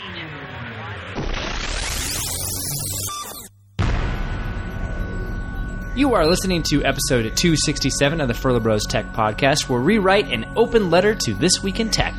You are listening to episode 267 of the Furlough Bros Tech Podcast, where we write an open letter to This Week in Tech.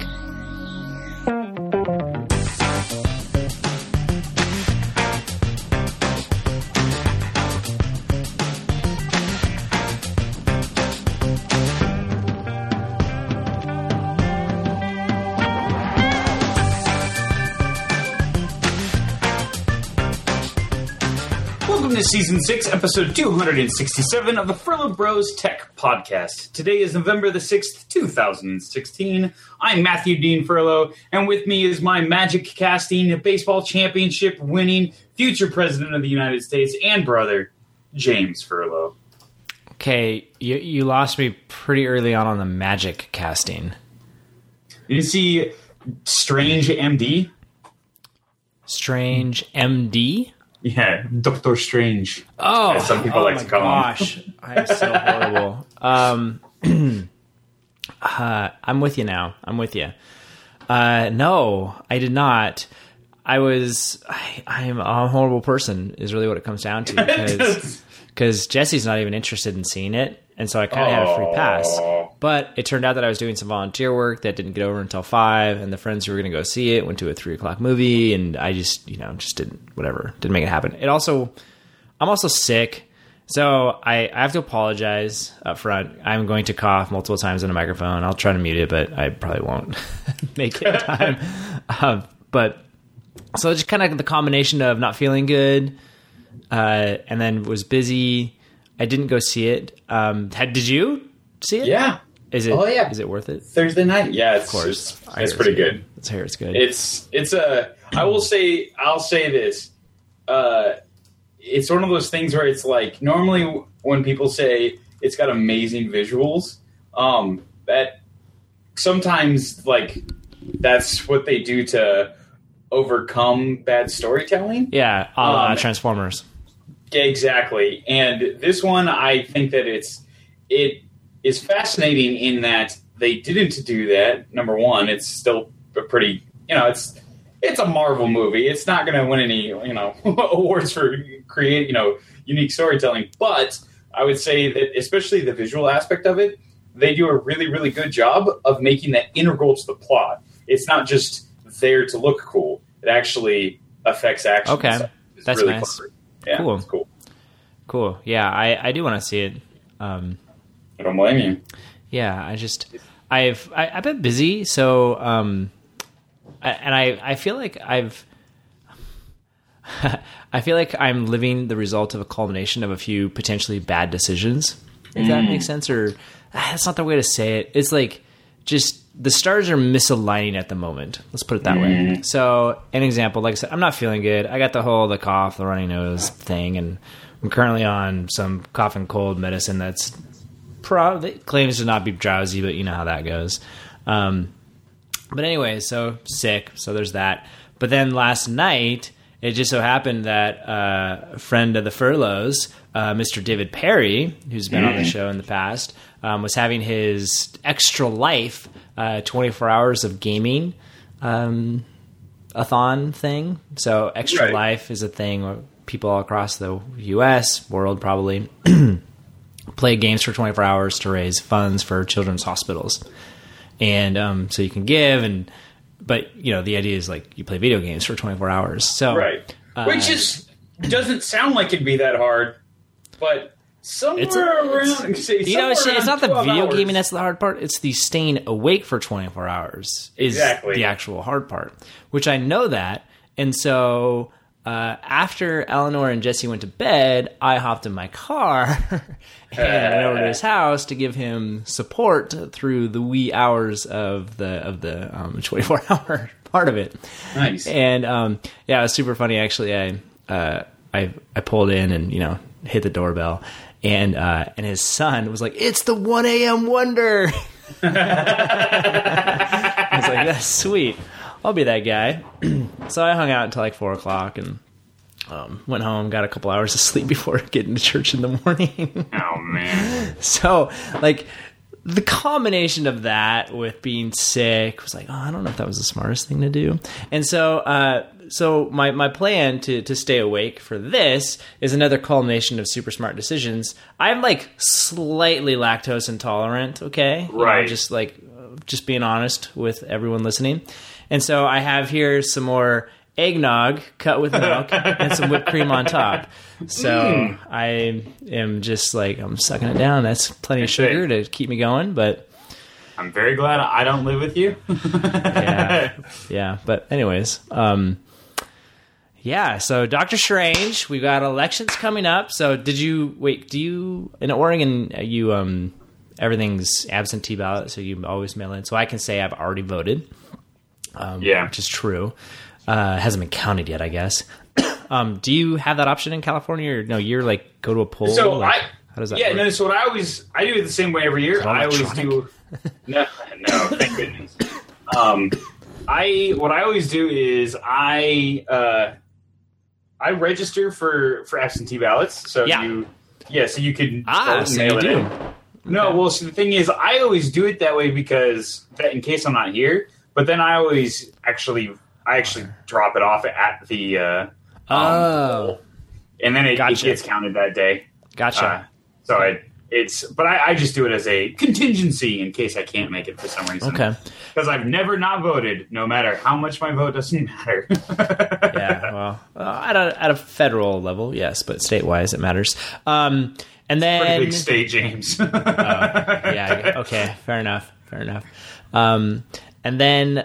Welcome to Season 6, Episode 267 of the Furlough Bros Tech Podcast. Today is November the 6th, 2016. I'm Matthew Dean Furlough, and with me is my magic casting, baseball championship winning, future President of the United States and brother, James Furlough. Okay, you lost me pretty early on the magic casting. Did you see Strange MD? Strange MD? Yeah, Doctor Strange. Oh, as some people like to call him. I'm so horrible. I'm with you now. I'm with you. No, I did not. I'm a horrible person is really what it comes down to, because Jesse's not even interested in seeing it, and so I kind of had a free pass. But it turned out that I was doing some volunteer work that didn't get over until 5, and the friends who were going to go see it went to a 3 o'clock movie, and I just didn't make it happen. I'm also sick, so I have to apologize up front. I'm going to cough multiple times in a microphone. I'll try to mute it, but I probably won't make it in time. But so just kind of the combination of not feeling good, and then was busy. I didn't go see it. Did you see it? Yeah. Is it? Oh yeah. Is it worth it? Thursday night. Yeah, of course. It's pretty good. I hear it's good. I'll say this. It's one of those things where it's like, normally when people say it's got amazing visuals, that sometimes like that's what they do to overcome bad storytelling. Yeah, Transformers. Yeah, exactly. And this one, I think that it is fascinating in that they didn't do that. Number one, it's still a pretty, it's a Marvel movie. It's not going to win any, awards for unique storytelling. But I would say that, especially the visual aspect of it, they do a really, really good job of making that integral to the plot. It's not just there to look cool. It actually affects action. Okay, that's really nice. Clever. Yeah, cool. It's cool. Cool. Yeah, I do want to see it. I don't blame you. Yeah, I've been busy, so I feel like I feel like I'm living the result of a culmination of a few potentially bad decisions. If that makes sense, or that's not the way to say it. It's like just the stars are misaligning at the moment. Let's put it that way. So, an example, like I said, I'm not feeling good. I got the cough, the runny nose thing, and I'm currently on some cough and cold medicine that's claims to not be drowsy, but you know how that goes. But anyway, so sick. So there's that. But then last night, it just so happened that a friend of the Furloughs, Mr. David Perry, who's been on the show in the past, was having his Extra Life 24 hours of gaming a-thon thing. So Extra Life is a thing where people all across the U.S., world probably, play games for 24 hours to raise funds for children's hospitals. And so you can give, but the idea is like you play video games for 24 hours. So which doesn't sound like it'd be that hard, but somewhere around, it's not the video gaming that's the hard part. It's the staying awake for 24 hours is the actual hard part, which I know that. And so after Eleanor and Jesse went to bed, I hopped in my car and went over to his house to give him support through the wee hours of the 24-hour part of it. Nice. And it was super funny actually. I pulled in and hit the doorbell, and his son was like, "It's the 1 a.m. wonder." I was like, "That's sweet. I'll be that guy." So I hung out until like 4 o'clock and went home, got a couple hours of sleep before getting to church in the morning. Oh man! So like the combination of that with being sick was like, oh, I don't know if that was the smartest thing to do. And so, so my plan to stay awake for this is another culmination of super smart decisions. I'm like slightly lactose intolerant. Okay. Right. Just being honest with everyone listening. And so I have here some more eggnog cut with milk and some whipped cream on top. So I am just like, I'm sucking it down. That's plenty of sugar to keep me going, but I'm very glad I don't live with you. yeah. But anyways, so Doctor Strange, we've got elections coming up. So in Oregon, you, everything's absentee ballot, so you always mail in. So I can say I've already voted, which is true. Hasn't been counted yet, I guess. Do you have that option in California, or no? You're like go to a poll. So how does that work? No. So I do it the same way every year. I always do. No, thank goodness. What I always do is I register for absentee ballots. So so you can mail it in. No, well, so the thing is, I always do it that way because in case I'm not here. But then I always actually drop it off at the poll, and then it gets counted that day. Gotcha. But I just do it as a contingency in case I can't make it for some reason. Okay. Because I've never not voted, no matter how much my vote doesn't matter. Yeah, well, at a federal level, yes, but state-wise, it matters. And then pretty big state, James. Okay, fair enough. And then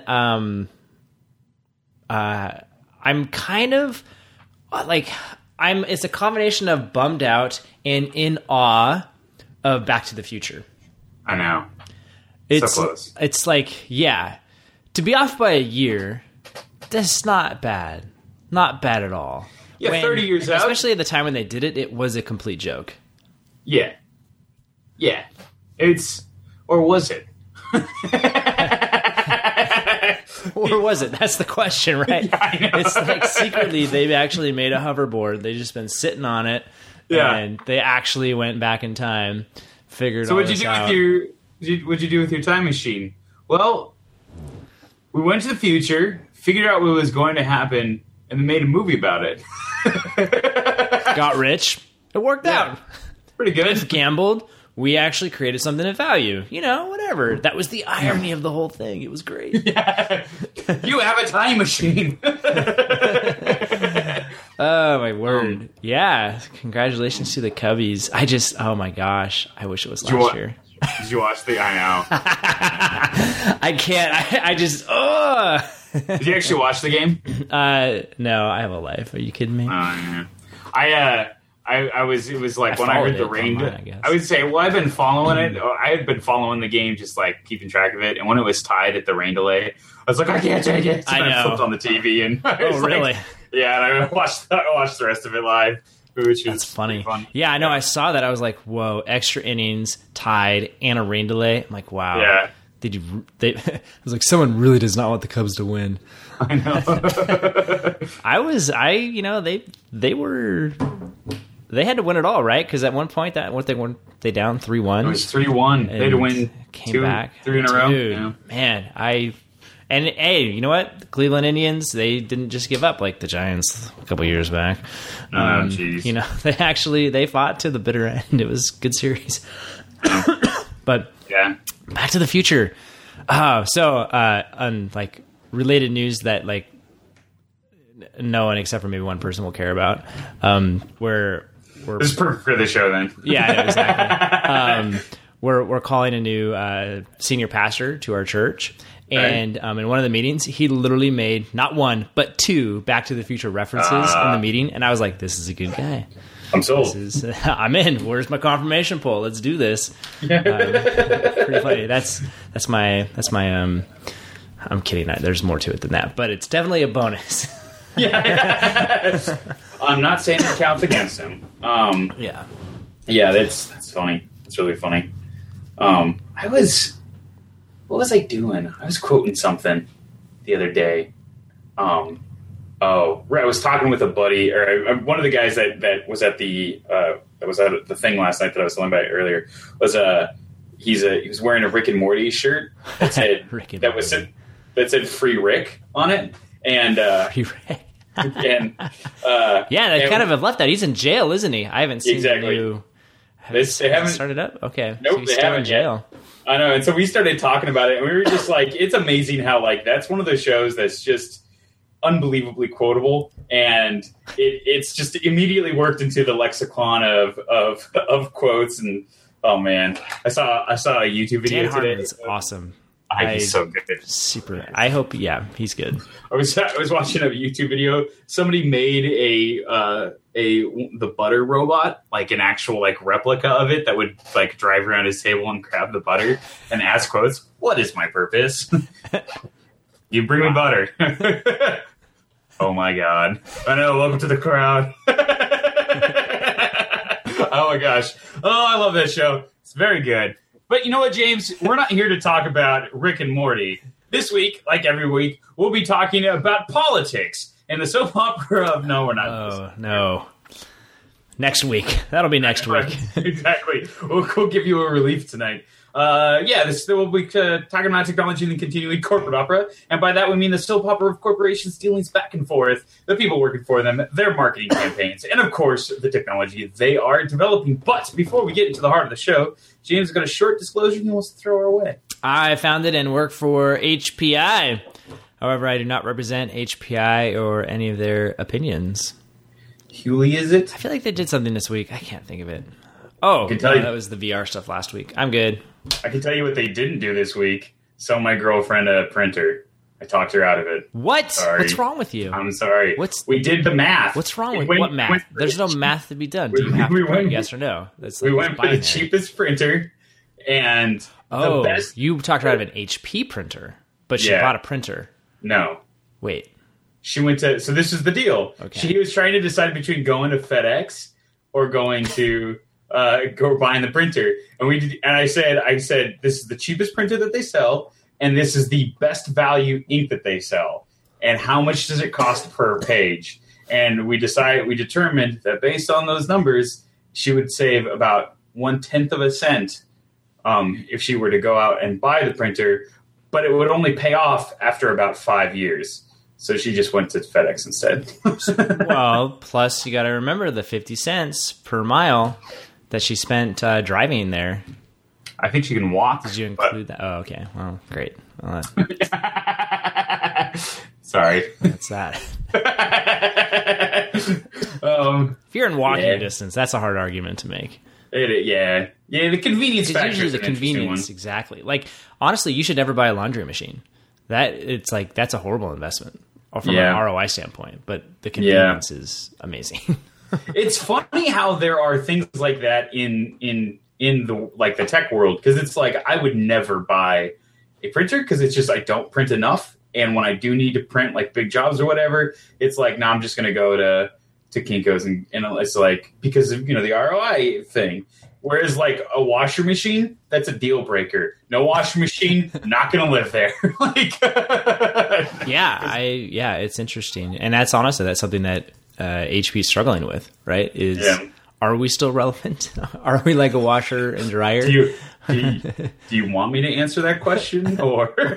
I'm kind of like it's a combination of bummed out and in awe of Back to the Future. I know. It's so close. It's like, to be off by a year, that's not bad. Not bad at all. Yeah, 30 years out. Especially at the time when they did it, it was a complete joke. Yeah. Or was it? Or was it? That's the question, right? Yeah, I know. It's like secretly they've actually made a hoverboard. They've just been sitting on it. Yeah. And they actually went back in time, figured so all this out. What'd you do with your time machine? Well, we went to the future, figured out what was going to happen, and then made a movie about it. Got rich. It worked out. Pretty good. Biff gambled. We actually created something of value. Whatever. That was the irony of the whole thing. It was great. Yeah. You have a time machine. Oh, my word. Yeah. Congratulations to the Cubbies. Oh my gosh. I wish it was last year. Did you watch I know. I can't. Did you actually watch the game? No, I have a life. Are you kidding me? Yeah. It was like when I heard the rain. I would say, I've been following it. I had been following the game, just like keeping track of it. And when it was tied at the rain delay, I was like, I can't take it. So I flipped on the TV and really? Yeah, and I watched the rest of it live, which was funny. Fun. Yeah, I know. I saw that. I was like, whoa! Extra innings, tied, and a rain delay. I'm like, wow. Yeah. I was like, someone really does not want the Cubs to win. I know. They had to win it all, right? Because at one point, weren't they down 3-1? It was 3-1. They had to win three in a row. Dude, yeah. Man, and hey, you know what? The Cleveland Indians, they didn't just give up like the Giants a couple years back. Jeez. They fought to the bitter end. It was a good series. But yeah, Back to the Future. On like related news that like no one except for maybe one person will care about. This is perfect for the show then. Yeah, exactly. We're calling a new senior pastor to our church. And in one of the meetings, he literally made not one, but two Back to the Future references in the meeting. And I was like, this is a good guy. I'm sold. I'm in. Where's my confirmation poll? Let's do this. Pretty funny. That's my I'm kidding. There's more to it than that, but it's definitely a bonus. Yeah. I'm not saying it counts against him. Yeah, that's funny. It's really funny. What was I doing? I was quoting something the other day. I was talking with a buddy, or one of the guys that was at the thing last night that I was telling about earlier. Was he was wearing a Rick and Morty shirt that said that said "Free Rick" on it, and Free Rick. and they kind of have left that. He's in jail, isn't he? I haven't seen exactly. the new. They haven't started up. Okay, nope, so he's they still haven't in jail. Yet. I know, and so we started talking about it, and we were just like, it's amazing how like that's one of those shows that's just unbelievably quotable, and it's just immediately worked into the lexicon of quotes. And oh man, I saw a YouTube video Dan today. Harmon's awesome. He's so good. Super. I hope. Yeah, he's good. I was watching a YouTube video. Somebody made the butter robot, like an actual like replica of it that would like drive around his table and grab the butter and ask quotes. What is my purpose? You bring me butter. Oh my god! I know. Welcome to the crowd. Oh my gosh! Oh, I love that show. It's very good. But you know what, James? We're not here to talk about Rick and Morty. This week, like every week, we'll be talking about politics and the soap opera of... No, we're not. Oh, no. Next week. That'll be next week. Exactly. We'll give you a relief tonight. We'll be talking about technology and continuing corporate opera. And by that, we mean the soap opera of corporations' dealings back and forth, the people working for them, their marketing campaigns, and, of course, the technology they are developing. But before we get into the heart of the show, James has got a short disclosure he wants to throw our way. I founded and work for HPI. However, I do not represent HPI or any of their opinions. Hewley, is it? I feel like they did something this week. I can't think of it. Oh, that was the VR stuff last week. I'm good. I can tell you what they didn't do this week. Sell my girlfriend a printer. I talked her out of it. What? Sorry. What's wrong with you? I'm sorry. We did the math. What's wrong with what math? There's no math to be done. Do you have to print yes or no? We went for the cheapest printer, and the best. You talked her out of an HP printer, but she bought a printer. No. Wait. She went to... So this is the deal. Okay. She was trying to decide between going to FedEx or going to... go buying the printer, and I said, this is the cheapest printer that they sell, and this is the best value ink that they sell. And how much does it cost per page? And we determined that based on those numbers, she would save about 1/10 of a cent if she were to go out and buy the printer, but it would only pay off after about 5 years. So she just went to FedEx instead. Well, plus you got to remember the 50 cents per mile that she spent driving there. I think she can walk. Did you include that? Oh, okay. Well, great. Well, sorry. That's that. If you're in walking distance, that's a hard argument to make. Yeah, the convenience factor. Usually the convenience, exactly. Like, honestly, you should never buy a laundry machine. That's a horrible investment from an ROI standpoint, but the convenience is amazing. It's funny how there are things like that in the like the tech world, because it's like I would never buy a printer because it's just I don't print enough, and when I do need to print like big jobs or whatever, it's like I'm just going to go to Kinko's and it's like because of the ROI thing. Whereas like a washer machine, that's a deal breaker. No washer machine, not going to live there. It's interesting, and that's something that HP is struggling with, right? Are we still relevant? Are we like a washer and dryer? Do you want me to answer that question, or? The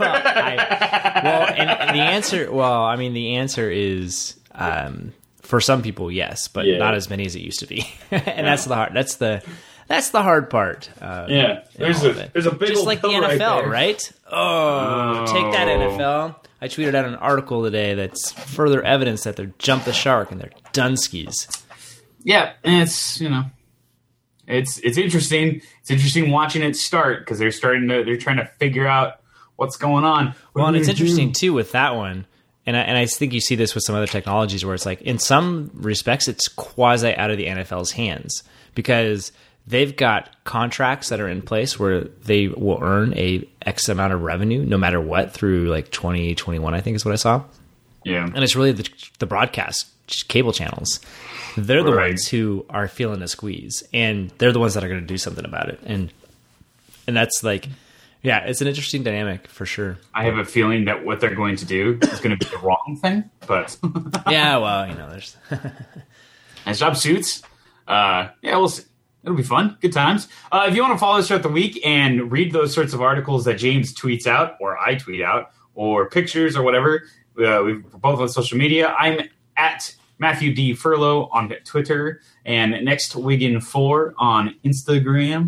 answer is for some people, yes, but not as many as it used to be, and that's the hard part. There's a big just old like the NFL, right? Oh, take that Oh. NFL. I tweeted out an article today that's further evidence that they're jump the shark and they're Dunskies. Yeah, and it's interesting. It's interesting watching it start because they're trying to figure out what's going on. Well, and it's interesting too with that one, and I think you see this with some other technologies where it's like in some respects it's quasi out of the NFL's hands because they've got contracts that are in place where they will earn a X amount of revenue no matter what through like 2021, I think is what I saw. Yeah. And it's really the broadcast cable channels. They're the ones who are feeling a squeeze, and they're the ones that are going to do something about it. And that's like, yeah, it's an interesting dynamic for sure. I have a feeling that what they're going to do is going to be the wrong thing, but yeah, well, there's as job suits, we'll see. It'll be fun. Good times. If you want to follow us throughout the week and read those sorts of articles that James tweets out or I tweet out or pictures or whatever, we're both on social media. I'm at Matthew D. Furlow on Twitter and Next Wigan 4 on Instagram.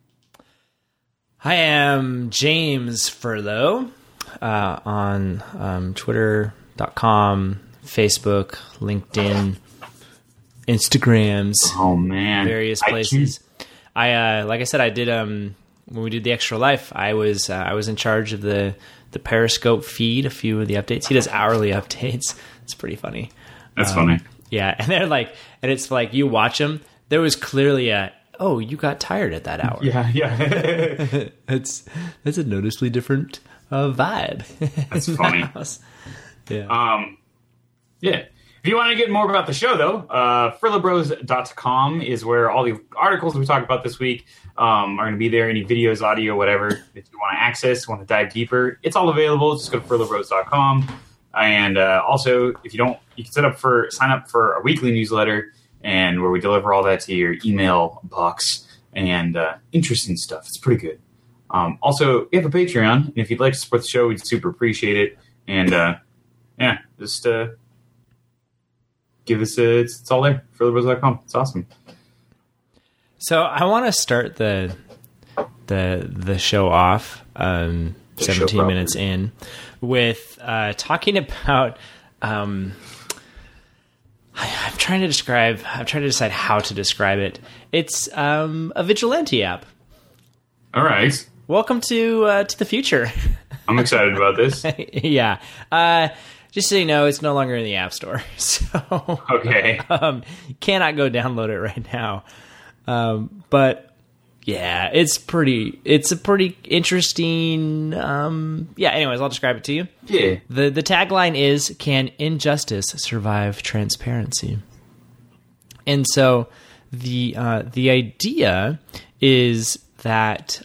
I am James Furlow on Twitter.com, Facebook, LinkedIn, Instagrams. Oh man, various places. I like I said, I did when we did the Extra Life. I was in charge of the Periscope feed. A few of the updates. He does hourly updates. It's pretty funny. That's funny. Yeah, and they're like, and it's like you watch them. There was clearly you got tired at that hour. Yeah. That's a noticeably different vibe. That's funny. Yeah. Yeah. If you want to get more about the show, though, furlowbros.com is where all the articles we talk about this week are going to be there. Any videos, audio, whatever. If you want to access, want to dive deeper, it's all available. Just go to furlowbros.com. And also, if you don't, you can sign up for a weekly newsletter, and where we deliver all that to your email box and interesting stuff. It's pretty good. Also, we have a Patreon, and if you'd like to support the show, we'd super appreciate it. And just give us it's all there. furlowbros.com. It's awesome. So I want to start the show off 17 minutes in with talking about I'm trying to decide how to describe it. It's a vigilante app. All right. Welcome to the future. I'm excited about this. Yeah. Just so you know, it's no longer in the App Store. So okay. Cannot go download it right now. But yeah, it's a pretty interesting anyways, I'll describe it to you. Yeah. The tagline is, "Can injustice survive transparency?" And so the idea is that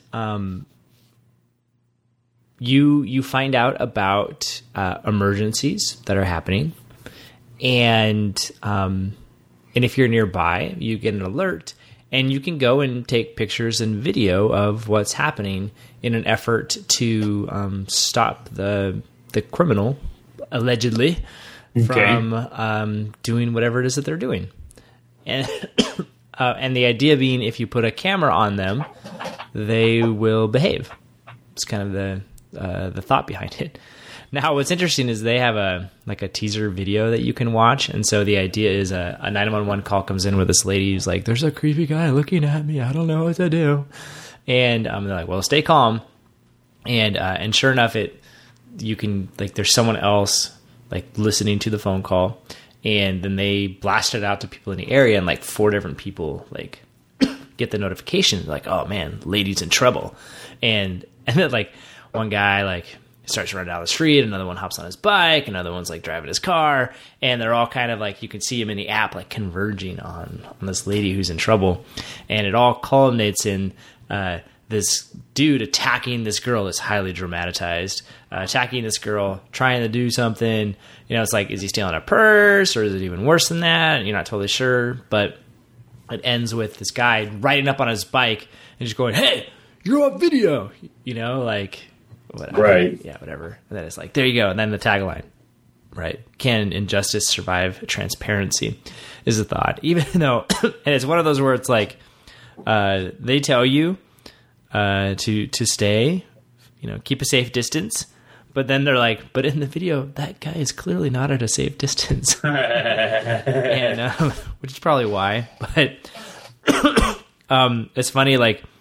you find out about emergencies that are happening, and if you're nearby, you get an alert, and you can go and take pictures and video of what's happening in an effort to stop the criminal, allegedly, from doing whatever it is that they're doing. And and the idea being, if you put a camera on them, they will behave. It's kind of the thought behind it. Now, what's interesting is they have a teaser video that you can watch, and so the idea is a 911 call comes in with this lady who's like, "There's a creepy guy looking at me. I don't know what to do," and they're like, "Well, stay calm," and sure enough, you can there's someone else listening to the phone call, and then they blast it out to people in the area, and 4 different people get the notification, "Oh man, lady's in trouble," and then one guy starts running down the street, another one hops on his bike, another one's driving his car, and they're all kind of you can see him in the app converging on this lady who's in trouble, and it all culminates in this dude attacking this girl. That's highly dramatized, attacking this girl, trying to do something. It's is he stealing a purse, or is it even worse than that? You're not totally sure, but it ends with this guy riding up on his bike and just going, "Hey, you're on video," whatever. Right. Yeah, whatever. And then it's there you go. And then the tagline, right? "Can injustice survive transparency?" is the thought. Even though, and it's one of those where it's they tell you to stay, keep a safe distance, but then they're but in the video, that guy is clearly not at a safe distance. And which is probably why. But it's funny,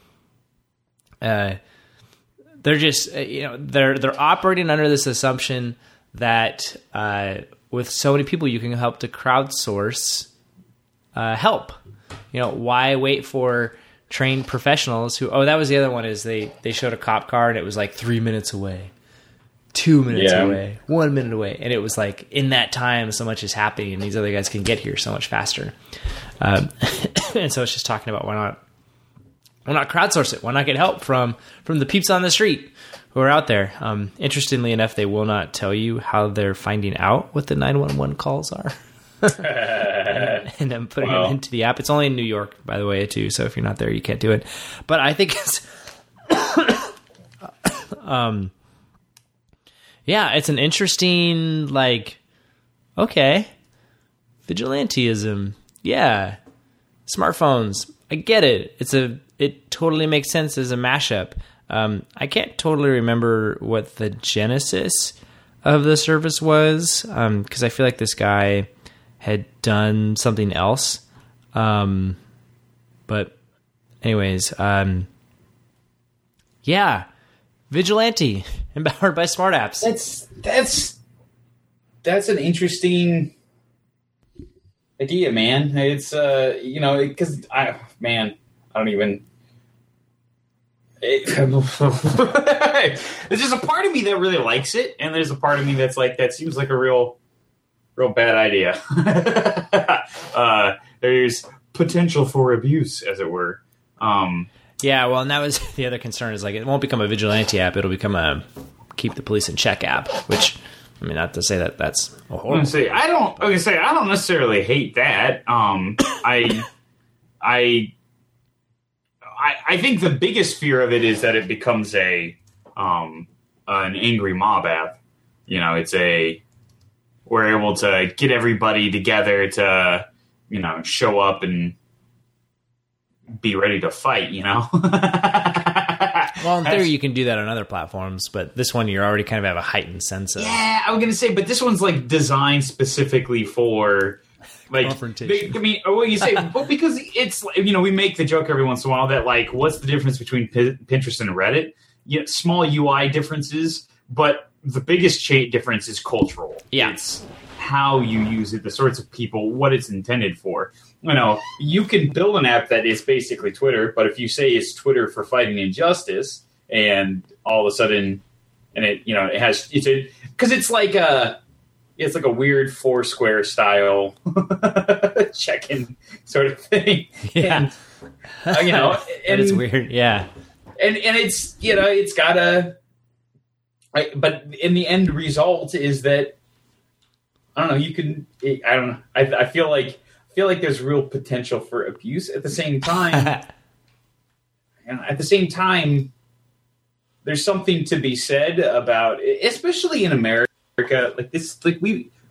they're just they're operating under this assumption that with so many people you can help to crowdsource help. Why wait for trained professionals who? Oh, that was the other one. Is they showed a cop car and it was 3 minutes away, 2 minutes away, 1 minute away, and it was in that time so much is happening, and these other guys can get here so much faster. And so it's just talking about why not crowdsource it? Why not get help from the peeps on the street who are out there? Interestingly enough, they will not tell you how they're finding out what the 911 calls are. and then putting them into the app. It's only in New York, by the way, too. So if you're not there, you can't do it. But I think it's, it's an interesting, like, okay, vigilantism. Yeah. Smartphones. I get it. It totally makes sense as a mashup. I can't totally remember what the genesis of the service was, because I feel like this guy had done something else. But anyways, Vigilante, empowered by smart apps. That's an interesting idea, man. It's because I don't even. There's just a part of me that really likes it, and there's a part of me that's like, that seems like a real bad idea. There's potential for abuse, as it were. Yeah, well, and that was the other concern, is like, it won't become a vigilante app, it'll become a keep the police in check app, which, I mean, not to say that that's a horrible. I don't necessarily hate that. I think the biggest fear of it is that it becomes an angry mob app. You know, we're able to get everybody together to, show up and be ready to fight, Well, in theory, you can do that on other platforms, but this one, you already kind of have a heightened sense of... Yeah, I was going to say, but this one's, like, designed specifically for... Like, confrontation. I mean, well, you say, well, because it's, we make the joke every once in a while that, like, what's the difference between Pinterest and Reddit? Small UI differences, but the biggest difference is cultural. Yeah. It's how you use it, the sorts of people, what it's intended for. You can build an app that is basically Twitter, but if you say it's Twitter for fighting injustice, and all of a sudden, and because it's like a weird Foursquare style check-in sort of thing. Yeah. And, and it's weird. Yeah. And it's, it's got but in the end result is that, I don't know, I feel like there's real potential for abuse. At the same time, there's something to be said about, especially in America, like this, like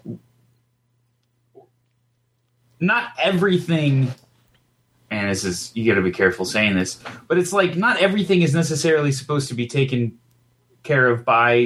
not everything, and this is, you got to be careful saying this, but it's like not everything is necessarily supposed to be taken care of by,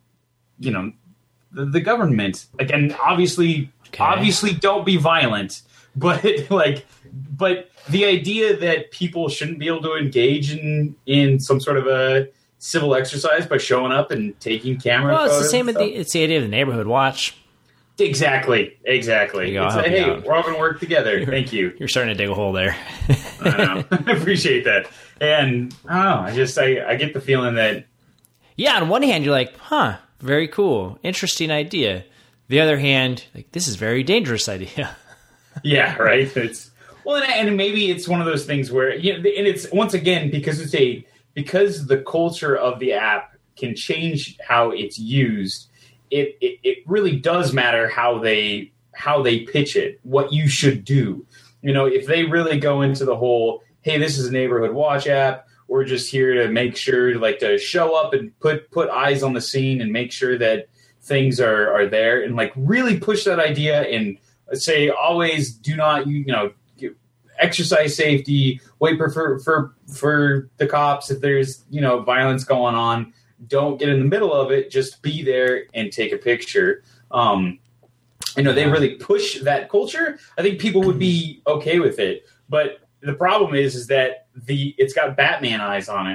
the government. Again, obviously don't be violent, but the idea that people shouldn't be able to engage in some sort of a civil exercise by showing up and taking camera photos. Well, it's the same. It's the idea of the neighborhood watch. Exactly. It's hey, we're all going to work together. Thank you. You're starting to dig a hole there. I know. I appreciate that. And I don't know. I get the feeling that. Yeah, on one hand, you're like, very cool, interesting idea. The other hand, like, this is a very dangerous idea. Yeah, right. And maybe it's one of those things where, and it's, once again, because the culture of the app can change how it's used. It really does matter how they pitch it, what you should do. If they really go into the whole, hey, this is a neighborhood watch app, we're just here to make sure, like, to show up and put eyes on the scene and make sure that things are there, and like really push that idea and say always do not exercise safety, wait for the cops if there's violence going on. Don't get in the middle of it. Just be there and take a picture. They really push that culture. I think people would be okay with it. But the problem is that it's got Batman eyes on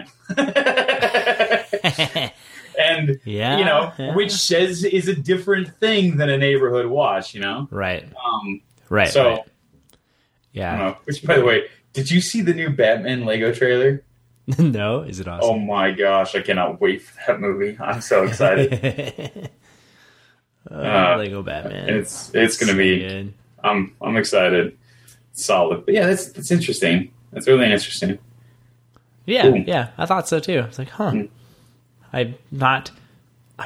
it. And, which is a different thing than a neighborhood watch, Right. Right. So, right. Yeah. Which, by the way, did you see the new Batman Lego trailer? No, is it awesome? Oh my gosh, I cannot wait for that movie. I'm so excited. Lego Batman. It's going to be good. I'm excited. Solid. But yeah, that's interesting. That's really interesting. Yeah, cool. Yeah, I thought so too. I was like, I'm not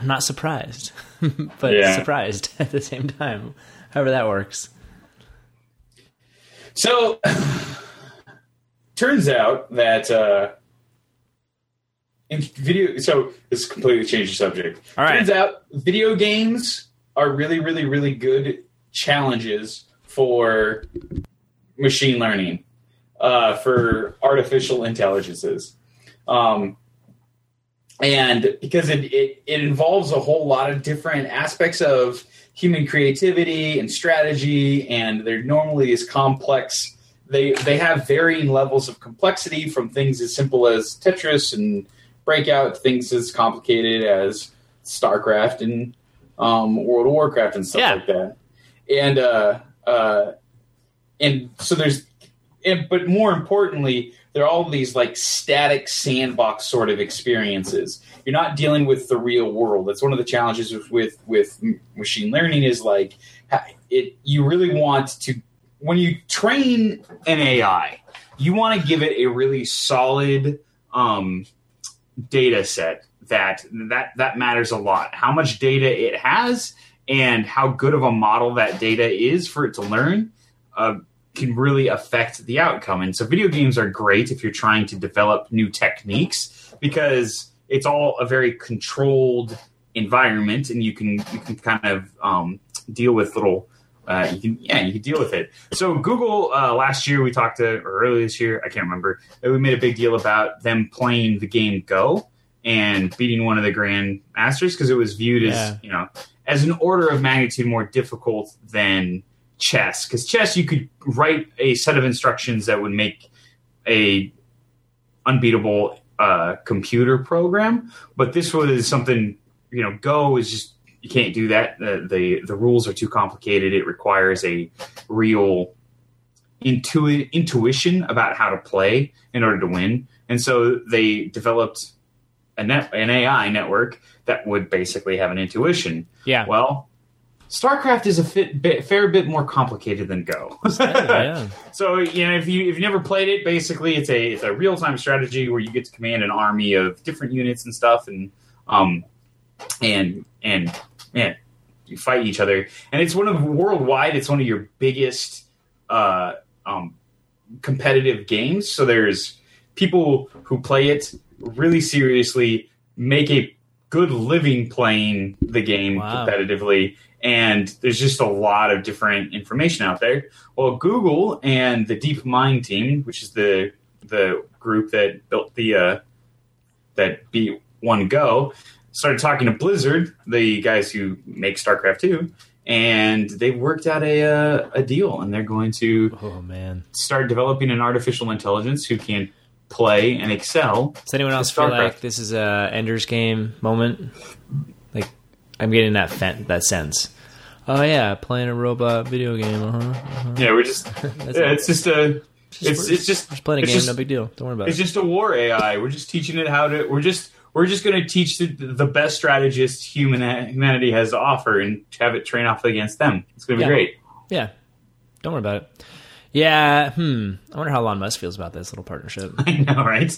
surprised, but surprised at the same time. However that works. So, turns out that in video. So this completely changed the subject. All right. Turns out video games are really, really, really good challenges for machine learning, for artificial intelligences. And because it involves a whole lot of different aspects of human creativity and strategy, and they're normally as complex. They have varying levels of complexity, from things as simple as Tetris and Breakout, things as complicated as StarCraft and World of Warcraft and stuff like that. And so but more importantly, there are all these like static sandbox sort of experiences. You're not dealing with the real world. That's one of the challenges with machine learning is like you really want to, when you train an AI, you want to give it a really solid data set that matters a lot. How much data it has and how good of a model that data is for it to learn can really affect the outcome. And so video games are great if you're trying to develop new techniques, because it's all a very controlled environment, and you can kind of deal with little you can deal with it. So Google last year or earlier this year, I can't remember, we made a big deal about them playing the game Go and beating one of the Grand Masters, because it was viewed as an order of magnitude more difficult than chess. Because chess, you could write a set of instructions that would make a unbeatable computer program, but this was something, Go is just, you can't do that. The rules are too complicated. It requires a real intuition about how to play in order to win. And so they developed an AI network that would basically have an intuition. Yeah. Well, StarCraft is a fair bit more complicated than Go. Yeah. So if you've never played it, basically it's a real time strategy where you get to command an army of different units and stuff, and you fight each other. And it's worldwide, it's one of your biggest competitive games. So there's people who play it really seriously, make a good living playing the game competitively. And there's just a lot of different information out there. Well, Google and the DeepMind team, which is the group that built that beat OneGo, started talking to Blizzard, the guys who make StarCraft 2, and they worked out a deal, and they're going to start developing an artificial intelligence who can play and excel. Does anyone else feel like this is a Ender's Game moment? Like, I'm getting that sense. Oh yeah, playing a robot video game. Yeah, we're just it's just playing a game. No big deal. Don't worry about it. It's just a war AI. We're just teaching it how to. We're just going to teach the best strategist humanity has to offer and have it train off against them. It's going to be great. Yeah, don't worry about it. Yeah, I wonder how Elon Musk feels about this little partnership. I know, right?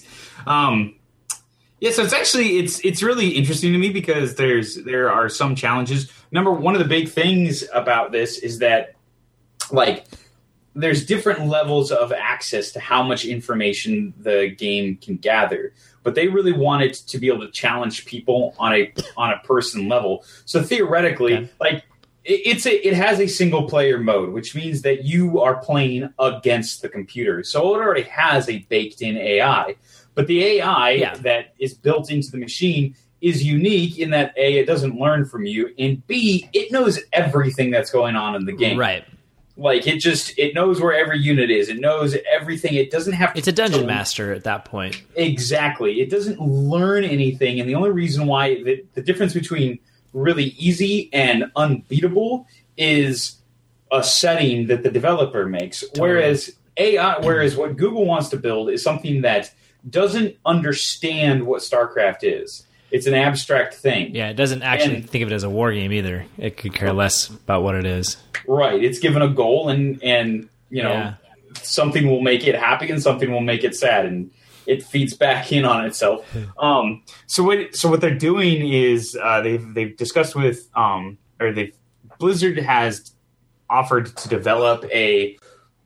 So it's actually it's really interesting to me, because there are some challenges. One of the big things about this is that, like, there's different levels of access to how much information the game can gather, but they really want it to be able to challenge people on a person level. So theoretically, like, it has a single player mode, which means that you are playing against the computer. So it already has a baked in AI, but the AI that is built into the machine is unique in that A, it doesn't learn from you, and B, it knows everything that's going on in the game. Right. Like, it knows where every unit is. It knows everything. It doesn't have to... It's a dungeon master at that point. Exactly. It doesn't learn anything, and the only reason why the difference between really easy and unbeatable is a setting that the developer makes. Totally. Whereas what Google wants to build is something that doesn't understand what StarCraft is. It's an abstract thing. Yeah, it doesn't actually think of it as a war game either. It could care less about what it is. Right. It's given a goal, and something will make it happy and something will make it sad, and it feeds back in on itself. So what they're doing is they've discussed with Blizzard has offered to develop a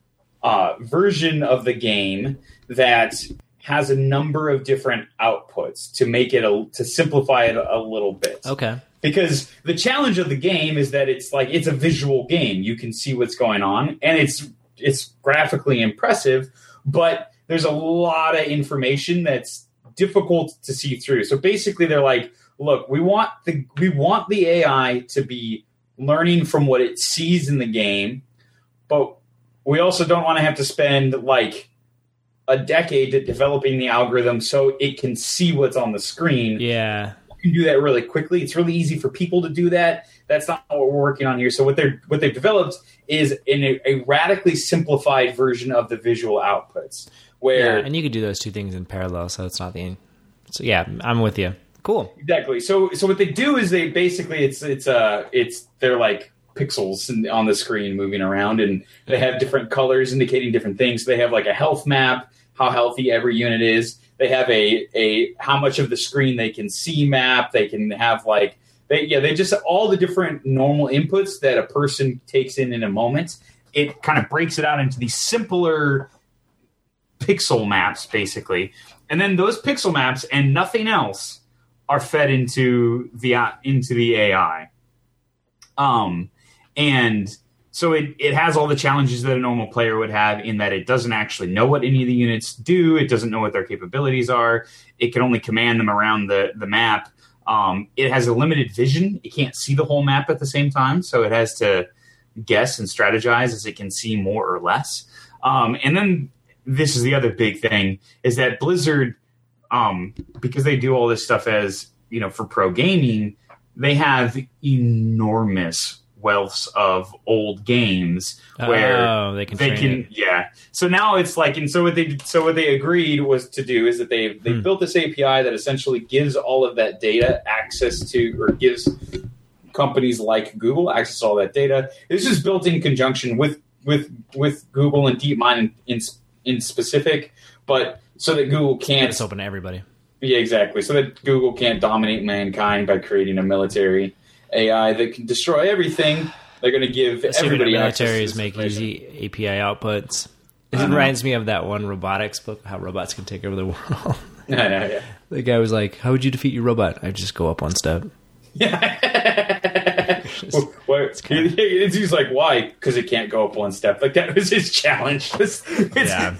version of the game that has a number of different outputs to make it to simplify it a little bit. Okay. Because the challenge of the game is that it's a visual game. You can see what's going on, and it's graphically impressive, but there's a lot of information that's difficult to see through. So basically, they're like, look, we want the AI to be learning from what it sees in the game, but we also don't want to have to spend like a decade at developing the algorithm so it can see what's on the screen. Yeah. You can do that really quickly. It's really easy for people to do that. That's not what we're working on here. So what they've developed is a radically simplified version of the visual outputs. Where and you could do those two things in parallel, so it's not the. So yeah, I'm with you. Cool. Exactly. So what they do is they basically they're like pixels on the screen moving around, and they have different colors indicating different things. They have like a health map, how healthy every unit is. They have a how much of the screen they can see map. They can have like they just all the different normal inputs that a person takes in a moment. It kind of breaks it out into these simpler pixel maps, basically, and then those pixel maps and nothing else are fed into the AI. And so it has all the challenges that a normal player would have in that it doesn't actually know what any of the units do. It doesn't know what their capabilities are. It can only command them around the map. It has a limited vision. It can't see the whole map at the same time, so it has to guess and strategize as it can see more or less. And then this is the other big thing, is that Blizzard, because they do all this stuff as, for pro gaming, they have enormous wealths of old games where they can yeah. So now it's like, and so what they agreed was to do is that they built this API that essentially gives all of that data access to, or gives companies like Google access to all that data. This is built in conjunction with Google and DeepMind in specific, but so that Google can't. It's open to everybody. Yeah, exactly. So that Google can't dominate mankind by creating a military AI that can destroy everything. They're going to give everybody militaries make easy API outputs. It reminds me of that one robotics book, how robots can take over the world. I know, yeah. The guy was like, "How would you defeat your robot?" I just go up one step. Yeah. He's like, why? Because it can't go up one step. Like, that was his challenge. Yeah.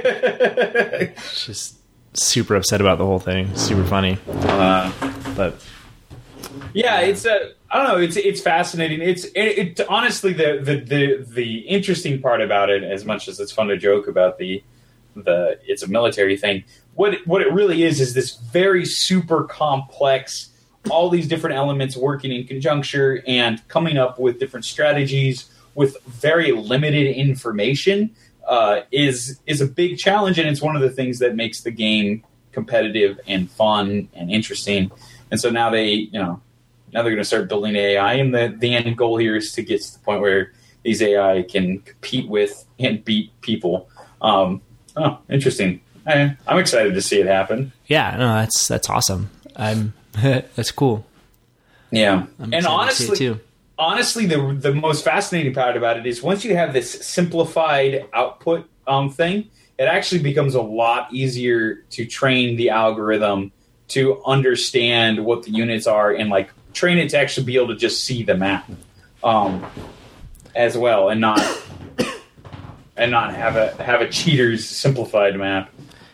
Just super upset about the whole thing. Super funny. But yeah, I don't know. It's fascinating. It's honestly the interesting part about it, as much as it's fun to joke about the it's a military thing. What it really is this very super complex, all these different elements working in conjuncture and coming up with different strategies with very limited information is a big challenge, and it's one of the things that makes the game competitive and fun and interesting. And so now they're going to start building AI, and the end goal here is to get to the point where these AI can compete with and beat people. Interesting. I'm excited to see it happen. Yeah, no, that's awesome. That's cool. Yeah, and honestly, the most fascinating part about it is once you have this simplified output thing, it actually becomes a lot easier to train the algorithm to understand what the units are and like train it to actually be able to just see the map as well, and not have a cheater's simplified map.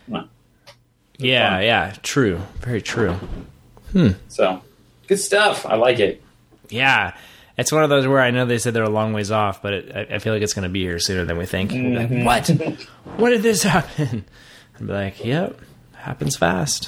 Yeah, true. Very true. So, good stuff. I like it. Yeah. It's one of those where I know they said they're a long ways off, but I feel like it's going to be here sooner than we think. Mm-hmm. Like, what? When did this happen? I'd be like, yep, happens fast.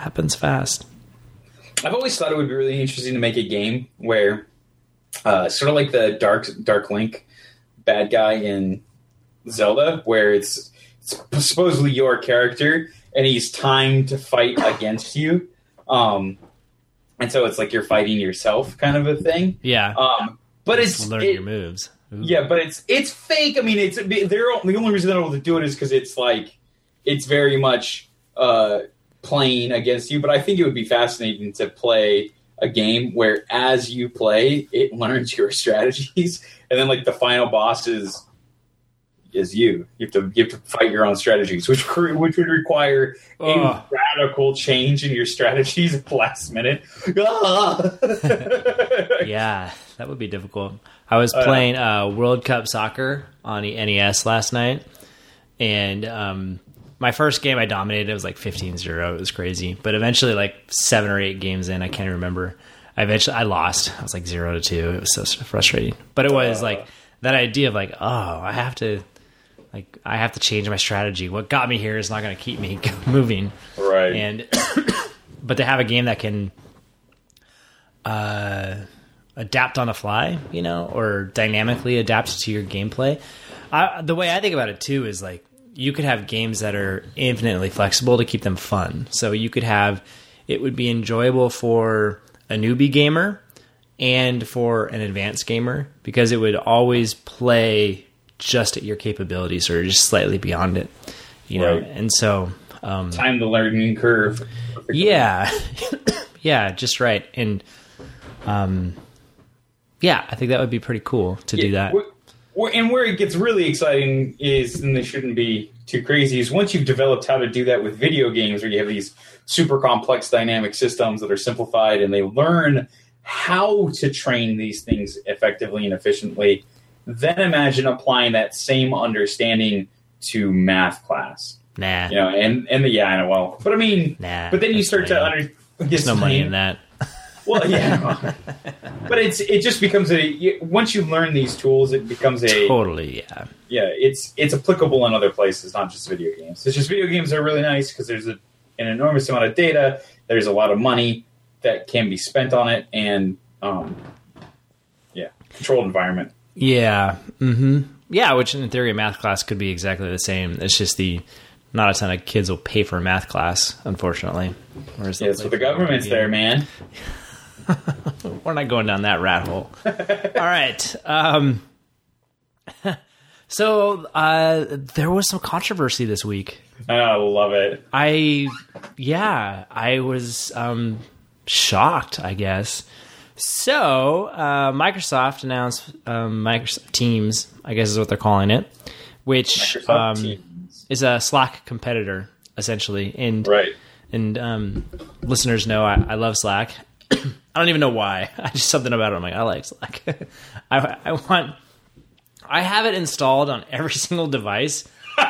I've always thought it would be really interesting to make a game where, sort of like the Dark Link bad guy in Zelda, where it's supposedly your character and he's timed to fight against you. And so it's like you're fighting yourself kind of a thing. Yeah. But it's learn your moves. Ooh. Yeah, but it's fake. I mean, the only reason they're able to do it is because it's like it's very much playing against you. But I think it would be fascinating to play a game where as you play, it learns your strategies, and then like the final boss is is you. You have to fight your own strategies, which would require a radical change in your strategies at the last minute. Yeah, that would be difficult. I was playing World Cup Soccer on the NES last night, and my first game I dominated. It was like 15-0. It was crazy. But eventually, like 7 or 8 games in, I can't remember, I lost. I was like 0-2. It was so frustrating. But it was like that idea of like, I have to change my strategy. What got me here is not going to keep me moving. Right. And but to have a game that can adapt on the fly, or dynamically adapt to your gameplay. The way I think about it too is like you could have games that are infinitely flexible to keep them fun. So you could have, it would be enjoyable for a newbie gamer and for an advanced gamer because it would always play just at your capabilities or just slightly beyond it, know? And so, time the learning curve. Yeah. Yeah, just right. And, yeah, I think that would be pretty cool to do that. And where it gets really exciting is, and they shouldn't be too crazy, is once you've developed how to do that with video games where you have these super complex dynamic systems that are simplified and they learn how to train these things effectively and efficiently, then imagine applying that same understanding to math class. Nah. I know, well, but I mean, but then you start to there's no money in that. Well, yeah, but it just becomes once you learn these tools, it becomes totally it's applicable in other places, not just video games. It's just video games are really nice because there's an enormous amount of data. There's a lot of money that can be spent on it, and controlled environment. Yeah, which in theory, a math class could be exactly the same. It's just not a ton of kids will pay for a math class, unfortunately. So the government's there, man. We're not going down that rat hole. All right. So there was some controversy this week. I love it. I was shocked, I guess. So Microsoft announced Microsoft Teams, I guess is what they're calling it, which is a Slack competitor, essentially. And listeners know I love Slack. I don't even know why. I just something about it. I'm like, I like Slack. I have it installed on every single device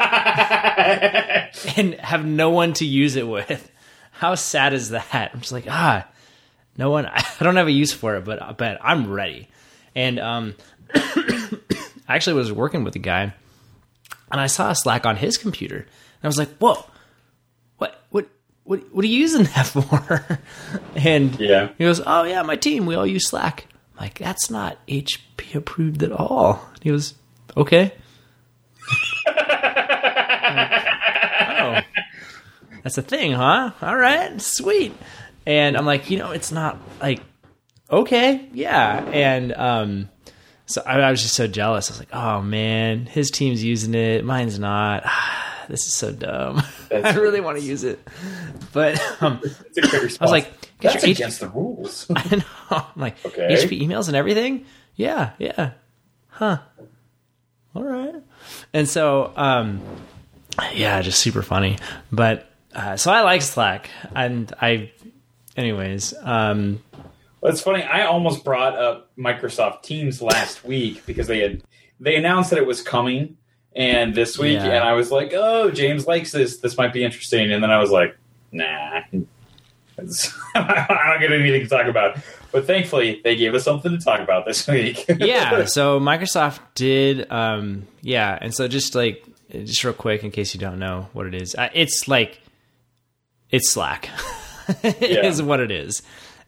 and have no one to use it with. How sad is that? I'm just like, no one. I don't have a use for it, but I'm ready. And I actually was working with a guy, and I saw Slack on his computer, and I was like, whoa, what are you using that for? And he goes, oh yeah, my team, we all use Slack. I'm like, that's not HP approved at all. And he goes, okay. Oh, that's a thing, huh? All right, sweet. And I'm like, it's not like, okay, yeah. And so I was just so jealous. I was like, oh man, his team's using it, mine's not. This is so dumb. I really want to use it. But I was like, that's against the rules. I know. I'm like, okay. HP emails and everything? Yeah. Huh. All right. And so, just super funny. But, so I like Slack. And anyways. It's funny. I almost brought up Microsoft Teams last week because they announced that it was coming. And this week, and I was like, oh, James likes this. This might be interesting. And then I was like, nah. I don't get anything to talk about. But thankfully, they gave us something to talk about this week. Yeah, so Microsoft did, and so just real quick, in case you don't know what it is. It's Slack. It is what it is.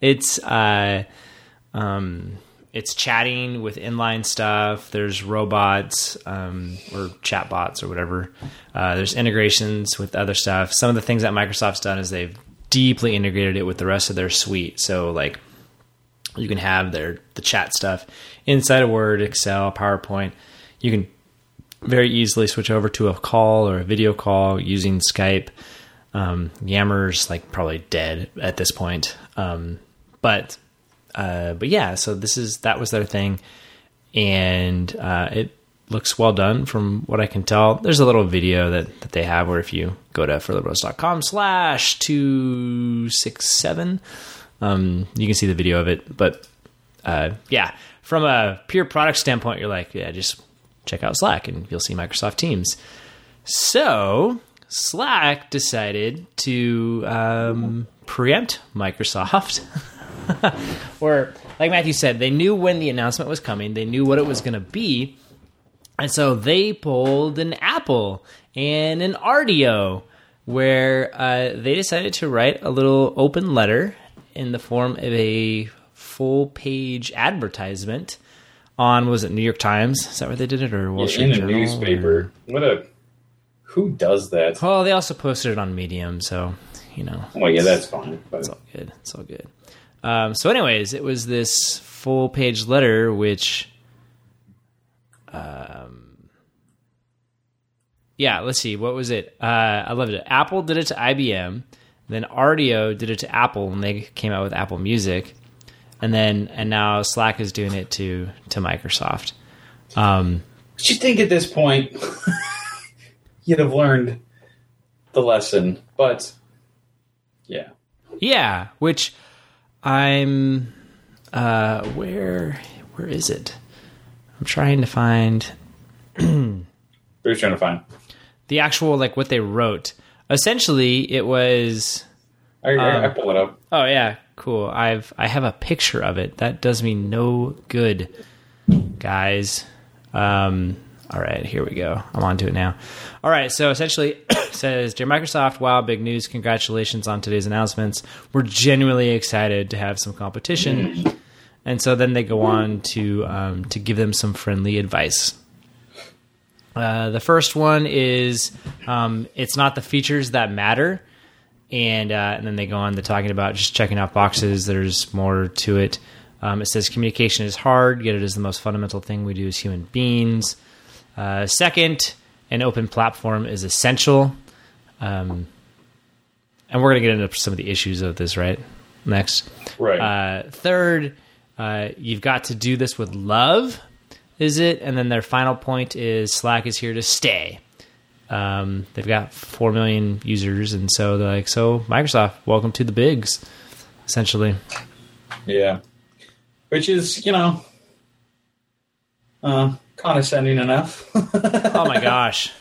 It's chatting with inline stuff. There's robots or chatbots or whatever. There's integrations with other stuff. Some of the things that Microsoft's done is they've deeply integrated it with the rest of their suite. So like you can have the chat stuff inside of Word, Excel, PowerPoint. You can very easily switch over to a call or a video call using Skype. Yammer's like probably dead at this point. But yeah, so that was their thing, and looks well done from what I can tell. There's a little video that they have where if you go to furloughrose.com/267, you can see the video of it. But yeah, from a pure product standpoint, you're like, yeah, just check out Slack and you'll see Microsoft Teams. So Slack decided to preempt Microsoft. Or, like Matthew said, they knew when the announcement was coming. They knew what it was going to be. And so they pulled an Apple and an Rdio, where they decided to write a little open letter in the form of a full-page advertisement on, was it New York Times? Is that where they did it? Or Wall Street Journal? In a newspaper. Who does that? Well, they also posted it on Medium, so, you know. Well, yeah, that's fine. But... It's all good. It's all good. So anyways, it was this full-page letter, which... yeah, let's see. What was it? I loved it. Apple did it to IBM. Then Rdio did it to Apple when they came out with Apple Music. And now Slack is doing it to Microsoft. But you think at this point you'd have learned the lesson, but yeah. Yeah, which I'm where is it? I'm trying to find What are you trying to find? The actual, like, what they wrote. Essentially, it was... I pull it up. Oh, yeah. Cool. I have a picture of it. That does me no good, guys. All right, here we go. I'm on to it now. All right, so essentially it says, Dear Microsoft, wow, big news. Congratulations on today's announcements. We're genuinely excited to have some competition. And so then they go on to give them some friendly advice. The first one is it's not the features that matter. And then they go on to talking about just checking off boxes. There's more to it. It says communication is hard, yet it is the most fundamental thing we do as human beings. Second, an open platform is essential. And we're going to get into some of the issues of this, right? Next. Right. Third, you've got to do this with love, is it? And then their final point is Slack is here to stay. They've got 4 million users, and so they're like, so Microsoft, welcome to the bigs, essentially. Yeah. Which is, condescending enough. Oh my gosh.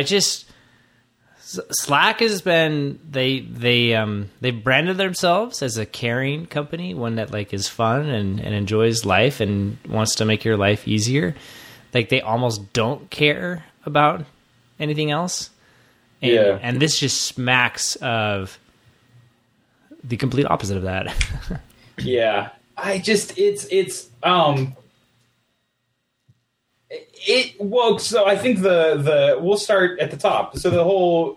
Slack has been, they branded themselves as a caring company, one that like is fun and enjoys life and wants to make your life easier. Like they almost don't care about anything else. And this just smacks of the complete opposite of that. Yeah. So I think we'll start at the top. So the whole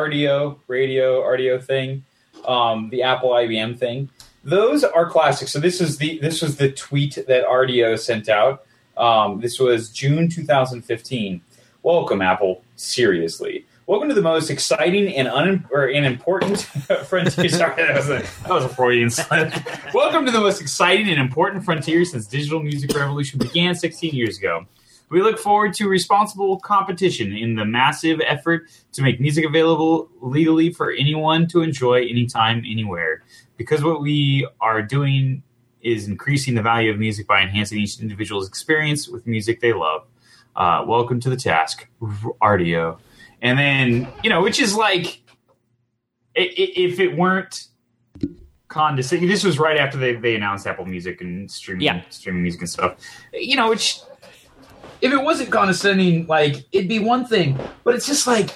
Rdio thing, the Apple IBM thing, those are classics. So this was the tweet that Rdio sent out. This was June 2015. Welcome, Apple. Seriously. Welcome to the most exciting and important frontier. Sorry, that was a Freudian slip. Welcome to the most exciting and important frontier since digital music revolution began 16 years ago. We look forward to responsible competition in the massive effort to make music available legally for anyone to enjoy anytime, anywhere. Because what we are doing is increasing the value of music by enhancing each individual's experience with music they love. Welcome to the task, Rdio. And then, which is like, if it weren't condescending, this was right after they announced Apple Music and streaming music and stuff, which, if it wasn't condescending, like, it'd be one thing, but it's just like,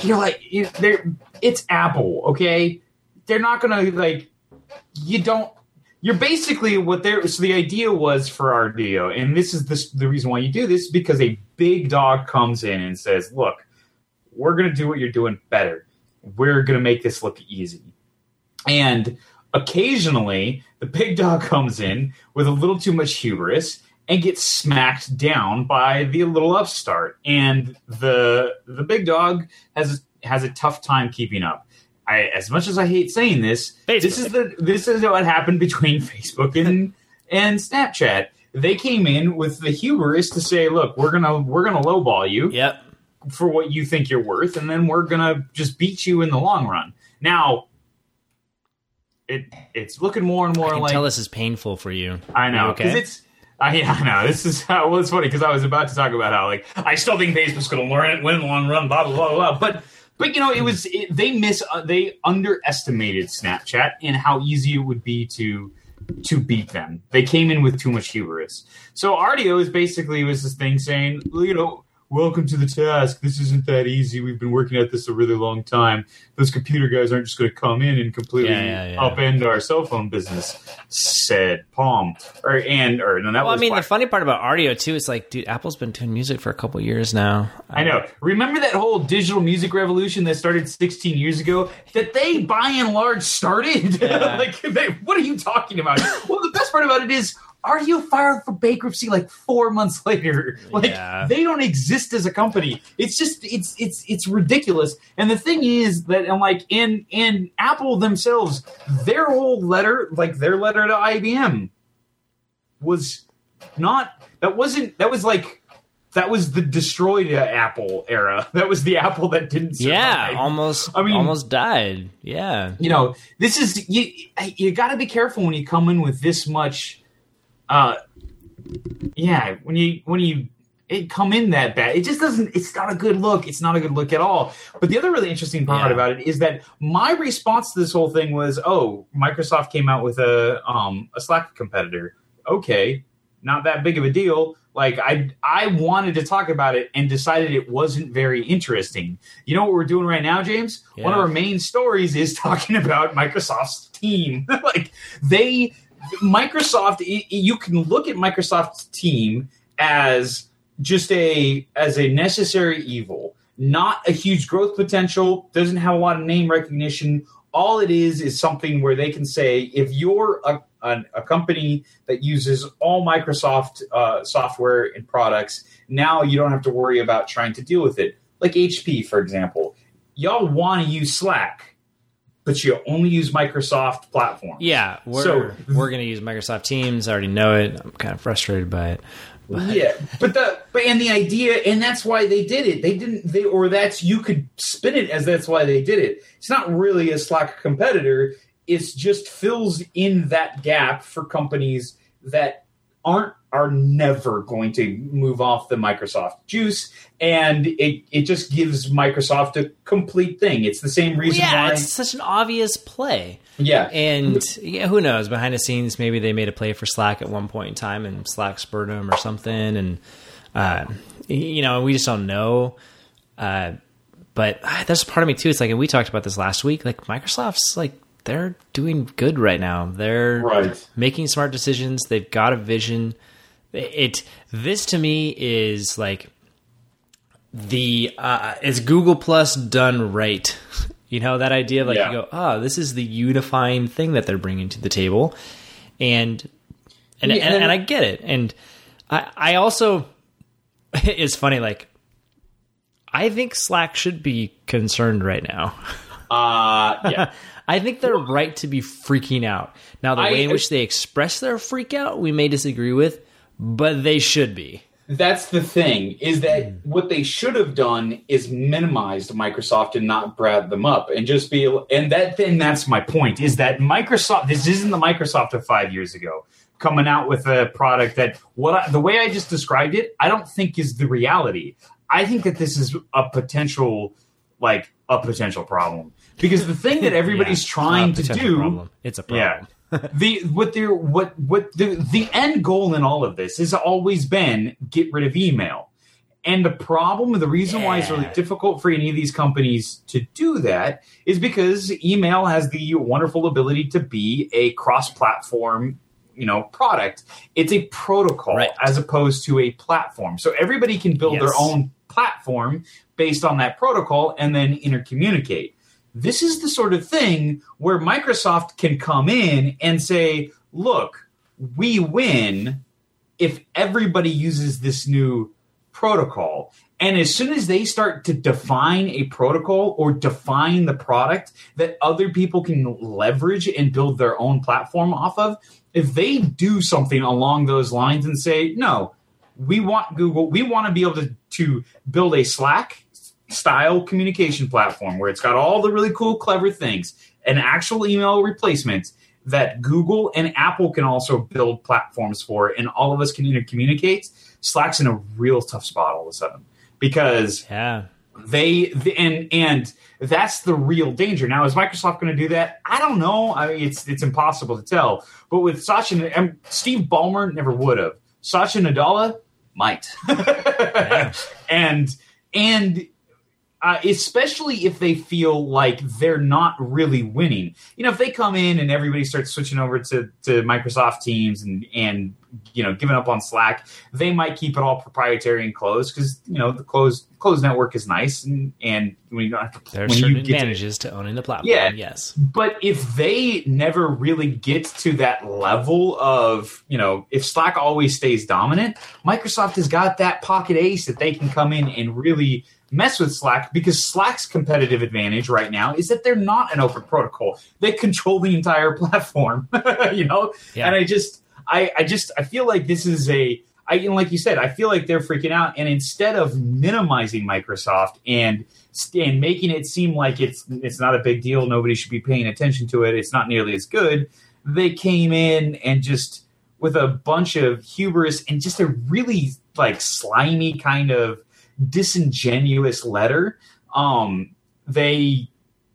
it's Apple, okay? They're not going to, you're basically so the idea was for Rdio, and this is the reason why you do this, because a big dog comes in and says, look, we're going to do what you're doing better. We're going to make this look easy. And occasionally, the big dog comes in with a little too much hubris and gets smacked down by the little upstart. And the big dog has a tough time keeping up. As much as I hate saying this, this is what happened between Facebook and Snapchat. they came in with the hubris to say, look, we're gonna lowball you Yep. for what you think you're worth, and then we're gonna just beat you in the long run. Now, it's looking more and more I can like tell this is painful for you. I know, because okay? it's. I know. This is how. Well, it's funny because I was about to talk about how like I still think Facebook's going to win in the long run. Blah blah blah blah. But you know, they underestimated Snapchat and how easy it would be to beat them. They came in with too much hubris. So Rdio was this thing saying, you know, welcome to the task. This isn't that easy. We've been working at this a really long time. Those computer guys aren't just going to come in and completely upend our cell phone business, said Palm. The funny part about Rdio, too, is like, dude, Apple's been doing music for a couple years now. I know. Remember that whole digital music revolution that started 16 years ago that they, by and large, started? Yeah. What are you talking about? Well, the best part about it is Rdio filed for bankruptcy like 4 months later. They don't exist as a company. It's just it's ridiculous. And the thing is that in Apple themselves, their whole letter, like their letter to IBM, was not that was the destroyed Apple era. That was the Apple that didn't survive. Yeah, almost died. Yeah. You know, this is you got to be careful when you come in with this much. When you come in that bad, it just doesn't. It's not a good look. It's not a good look at all. But the other really interesting part about it is that my response to this whole thing was, "Oh, Microsoft came out with a Slack competitor. Okay, not that big of a deal." Like I wanted to talk about it and decided it wasn't very interesting. You know what we're doing right now, James? Yeah. One of our main stories is talking about Microsoft's team. Microsoft, you can look at Microsoft's team as just a necessary evil, not a huge growth potential, doesn't have a lot of name recognition. All it is something where they can say, if you're a company that uses all Microsoft software and products, now you don't have to worry about trying to deal with it. Like HP, for example. Y'all want to use Slack, but you only use Microsoft platforms. Yeah, we're going to use Microsoft Teams. I already know it. I'm kind of frustrated by it. Yeah, but the idea, and that's why they did it. You could spin it as that's why they did it. It's not really a Slack competitor. It just fills in that gap for companies that are never going to move off the Microsoft juice, and it just gives Microsoft a complete thing. It's the same reason why it's such an obvious play. Yeah, and who knows? Behind the scenes, maybe they made a play for Slack at one point in time, and Slack spurred them or something, and we just don't know. But there's a part of me too. It's like, and we talked about this last week. Like Microsoft's like, they're doing good right now. They're making smart decisions. They've got a vision. This to me is like it's Google Plus done right. You know, that idea of you go, this is the unifying thing that they're bringing to the table. And I get it. And I also, it's funny, like, I think Slack should be concerned right now. Yeah. I think they're right to be freaking out. Now, the way in which they express their freak out, we may disagree with, but they should be. That's the thing, is that what they should have done is minimized Microsoft and not brag them up and just be, and that's my point, is that Microsoft, this isn't the Microsoft of 5 years ago, coming out with a product that, the way I just described it, I don't think is the reality. I think that this is a potential problem. Because the thing that everybody's trying to do, it's a problem. The end goal in all of this has always been get rid of email. And the reason why it's really difficult for any of these companies to do that is because email has the wonderful ability to be a cross-platform, product. It's a protocol as opposed to a platform. So everybody can build their own platform based on that protocol and then intercommunicate. This is the sort of thing where Microsoft can come in and say, look, we win if everybody uses this new protocol. And as soon as they start to define a protocol or define the product that other people can leverage and build their own platform off of, if they do something along those lines and say, no, we want Google, we want to be able to build a Slack style communication platform where it's got all the really cool, clever things, an actual email replacement that Google and Apple can also build platforms for, and all of us can communicate. Slack's in a real tough spot all of a sudden because and that's the real danger. Now, is Microsoft going to do that? I don't know. I mean, it's impossible to tell. But with Satya and Steve Ballmer, never would have. Satya Nadella might, and especially if they feel like they're not really winning. You know, if they come in and everybody starts switching over to Microsoft Teams and you know, giving up on Slack, they might keep it all proprietary and closed because, you know, the closed network is nice and when you don't have to. There are certain advantages to owning the platform. Yeah, yes. But if they never really get to that level of, you know, if Slack always stays dominant, Microsoft has got that pocket ace that they can come in and really mess with Slack, because Slack's competitive advantage right now is that they're not an open protocol. They control the entire platform, you know? Yeah. And I feel like this is like you said, I feel like they're freaking out. And instead of minimizing Microsoft and making it seem like it's not a big deal, nobody should be paying attention to it, it's not nearly as good, they came in and just with a bunch of hubris and just a really like slimy kind of disingenuous letter. It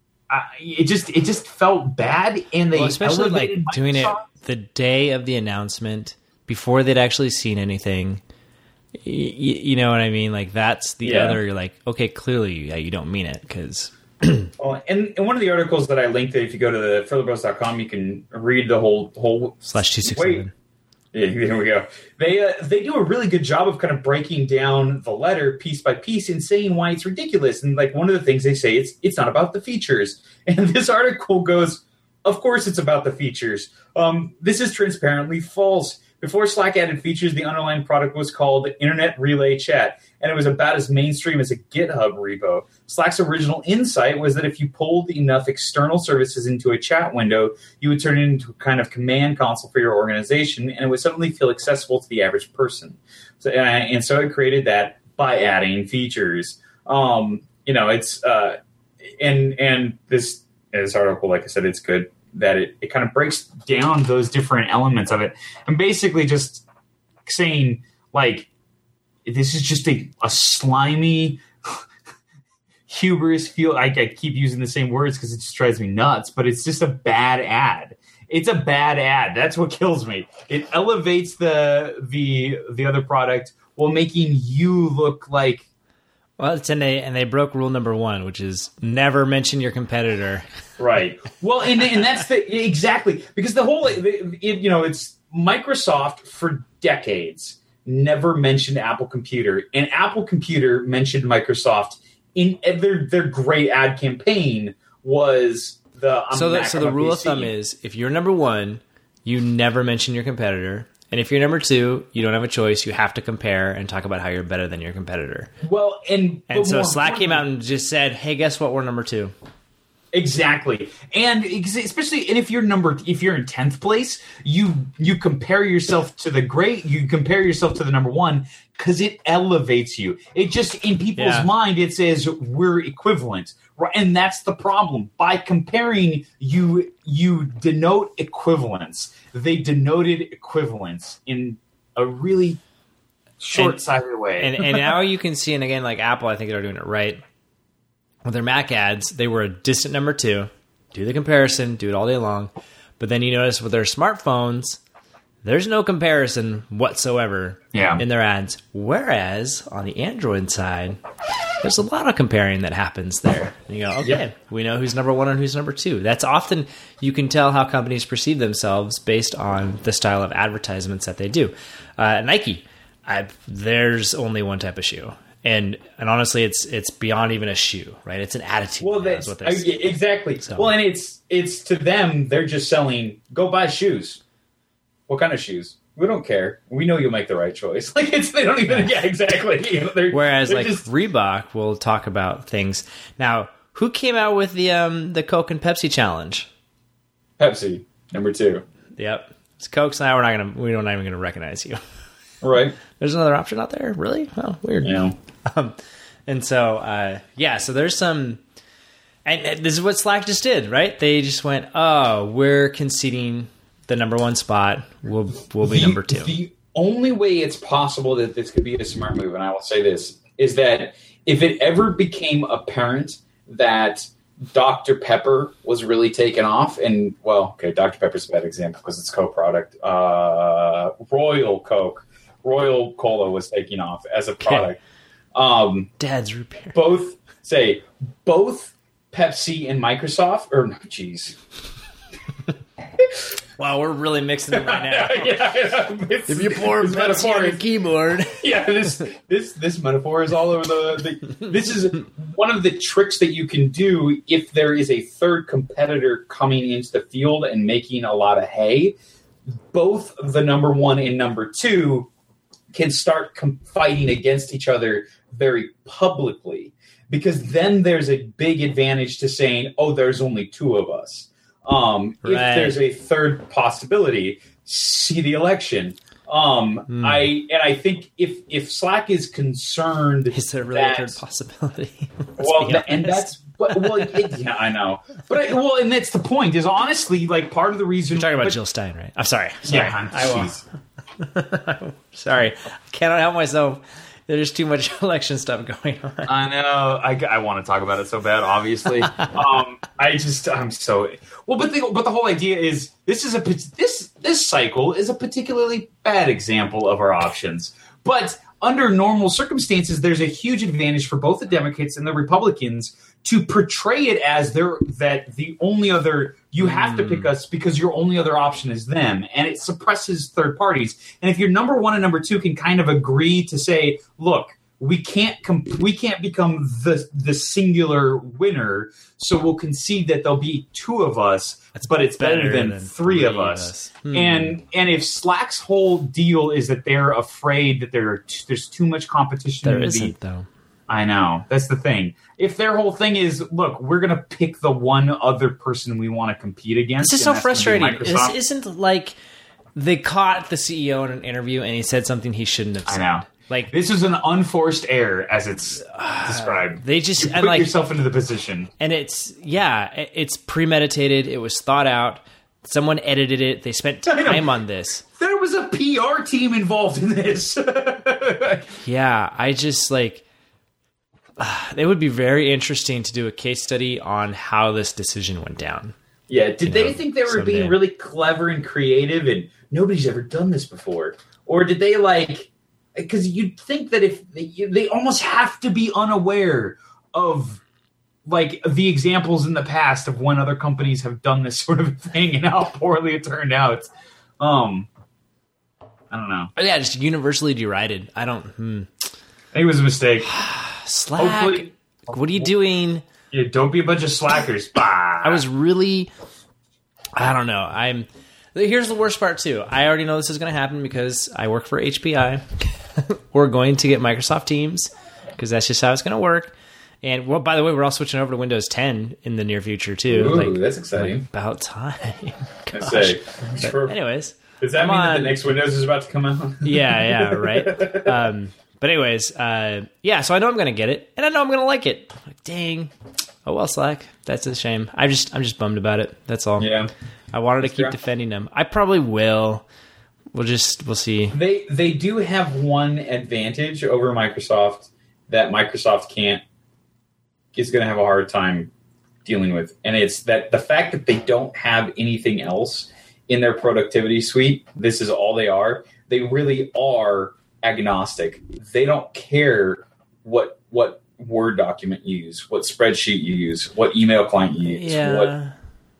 just felt bad, and they especially like doing it the day of the announcement before they'd actually seen anything. You know what I mean? Like that's the other. You're like, okay, clearly, you don't mean it because. Well, and one of the articles that I linked, that if you go to the furtherbros.com, you can read the whole /267. Yeah, there we go. They do a really good job of kind of breaking down the letter piece by piece and saying why it's ridiculous. And like one of the things they say, it's not about the features. And this article goes, of course it's about the features. This is transparently false. Before Slack added features, the underlying product was called Internet Relay Chat, and it was about as mainstream as a GitHub repo. Slack's original insight was that if you pulled enough external services into a chat window, you would turn it into a kind of command console for your organization, and it would suddenly feel accessible to the average person. So it created that by adding features. You know, it's and this article, like I said, it's good that it kind of breaks down those different elements of it, and basically just saying like, this is just a slimy hubris feel. I keep using the same words because it just drives me nuts, but it's just a bad ad. It's a bad ad. That's what kills me. It elevates the other product while making you look like. Well, and they broke rule number 1, which is never mention your competitor. Right. Well, and that's exactly because the whole it's Microsoft for decades never mentioned Apple Computer, and Apple Computer mentioned Microsoft in their great ad campaign was the. So the rule of thumb is if you're number 1, you never mention your competitor. And if you're number 2, you don't have a choice. You have to compare and talk about how you're better than your competitor. Well, and so Slack came out and just said, "Hey, guess what? We're number 2." Exactly, and especially, and if you're in 10th place, you compare yourself to you compare yourself to the number 1 because it elevates you. It just in people's mind it says we're equivalent, right? And that's the problem. By comparing, you denote equivalence. They denoted equivalence in a really short-sighted way. And now you can see, and again, like Apple, I think they're doing it right. With their Mac ads, they were a distant number 2. Do the comparison, do it all day long. But then you notice with their smartphones, there's no comparison whatsoever in their ads. Whereas on the Android side, there's a lot of comparing that happens there. And you go, okay, we know who's number 1 and who's number 2. That's often, you can tell how companies perceive themselves based on the style of advertisements that they do. Nike, there's only one type of shoe. And honestly, it's beyond even a shoe, right? It's an attitude. Well, that's what exactly. So. Well, and it's to them, they're just selling. Go buy shoes. What kind of shoes? We don't care. We know you'll make the right choice. Like they don't even. Yeah, exactly. You know, whereas like Reebok will talk about things. Now, who came out with the Coke and Pepsi challenge? Pepsi, number 2. Yep, it's Coke's now. We're not even gonna recognize you. Right. There's another option out there. Really? Oh, weird. Yeah. And so so there's some. And this is what Slack just did, right? They just went, "Oh, we're conceding the number 1 spot. We'll be number 2." The only way it's possible that this could be a smart move, and I will say this, is that if it ever became apparent that Dr. Pepper was really taken off, and Dr. Pepper's a bad example because it's a Coke product. Royal Cola was taking off as a product. Dad's root beer. Both Pepsi and Microsoft, Wow, we're really mixing it right now. Yeah. If you pour Pepsi on your keyboard. Yeah, this metaphor is all over this is one of the tricks that you can do if there is a third competitor coming into the field and making a lot of hay. Both the number 1 and number 2 can start fighting against each other very publicly, because then there's a big advantage to saying, "Oh, there's only 2 of us." If there's a third possibility, see the election. I think if Slack is concerned, is there really a third possibility? I know, and that's the point. Is honestly like part of the reason. You're talking about Jill Stein, right? I'm sorry. Yeah, sorry. I cannot help myself. There's too much election stuff going on. I know. I want to talk about it so bad. Obviously, I'm so well. But the whole idea is this cycle is a particularly bad example of our options. But under normal circumstances, there's a huge advantage for both the Democrats and the Republicans to portray it as the only other, you have to pick us because your only other option is them, and it suppresses third parties. And if your number 1 and number 2 can kind of agree to say, look, we can't become the singular winner, so we'll concede that there'll be 2 of us, but it's better than 3 of us. And if Slack's whole deal is that they're afraid that there's too much competition. There isn't, though. I know. That's the thing. If their whole thing is, look, we're going to pick the one other person we want to compete against. This is so frustrating. This isn't like they caught the CEO in an interview and he said something he shouldn't have said. I know. Like, this is an unforced error, as it's described. They just put yourself into the position. And it's premeditated. It was thought out. Someone edited it. They spent time on this. There was a PR team involved in this. Yeah, I just like... it would be very interesting to do a case study on how this decision went down. Yeah, did they think they were being really clever and creative and nobody's ever done this before? Or did they because you'd think that if they almost have to be unaware of the examples in the past of when other companies have done this sort of thing and how poorly it turned out. I don't know. Yeah, just universally derided. I think it was a mistake. Slack, hopefully, what are you doing? Yeah, don't be a bunch of slackers. I was really, I don't know. Here's the worst part too. I already know this is going to happen because I work for HPI. We're going to get Microsoft Teams because that's just how it's going to work. And by the way, we're all switching over to Windows 10 in the near future too. Ooh, that's exciting. About time. Anyways, does that mean that the next Windows is about to come out? Yeah, right. But anyways, so I know I'm going to get it, and I know I'm going to like it. Like, dang. Oh, well, Slack. That's a shame. I'm just bummed about it. That's all. Yeah. I wanted to keep defending them. I probably will. We'll see. They do have one advantage over Microsoft that Microsoft is going to have a hard time dealing with, and it's that the fact that they don't have anything else in their productivity suite. This is all they are. They really are agnostic. They don't care what Word document you use, what spreadsheet you use, what email client you use. Yeah.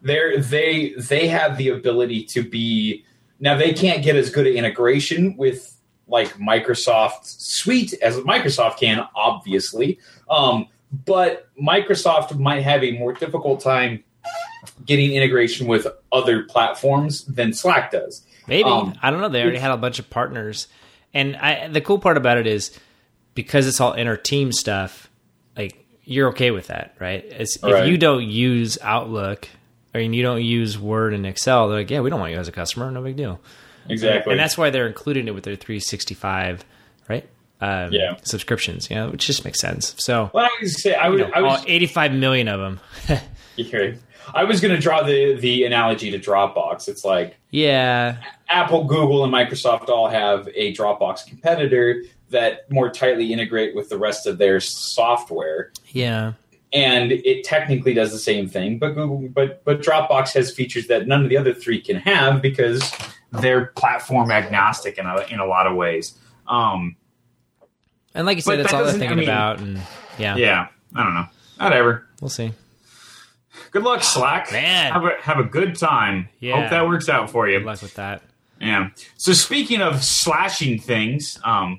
They have the ability to be. Now they can't get as good an integration with Microsoft Suite as Microsoft can, obviously. But Microsoft might have a more difficult time getting integration with other platforms than Slack does. Maybe. I don't know. They already had a bunch of partners. And the cool part about it is because it's all inter-team stuff, like, you're okay with that, right? If you don't use Outlook or you don't use Word and Excel, they're like, yeah, we don't want you as a customer. No big deal. Exactly. And that's why they're including it with their 365, right? Subscriptions, which just makes sense. So, well, I was say I was 85 million of them. I was going to draw the analogy to Dropbox. It's like, Apple, Google, and Microsoft all have a Dropbox competitor that more tightly integrate with the rest of their software. Yeah. And it technically does the same thing, but Dropbox has features that none of the other three can have because they're platform agnostic in a lot of ways. And like you said, that's all they're thinking about. And I don't know. Whatever. We'll see. Good luck, Slack. Man. Have a good time. Yeah. Hope that works out for you. Good luck with that. Yeah. So speaking of slashing things,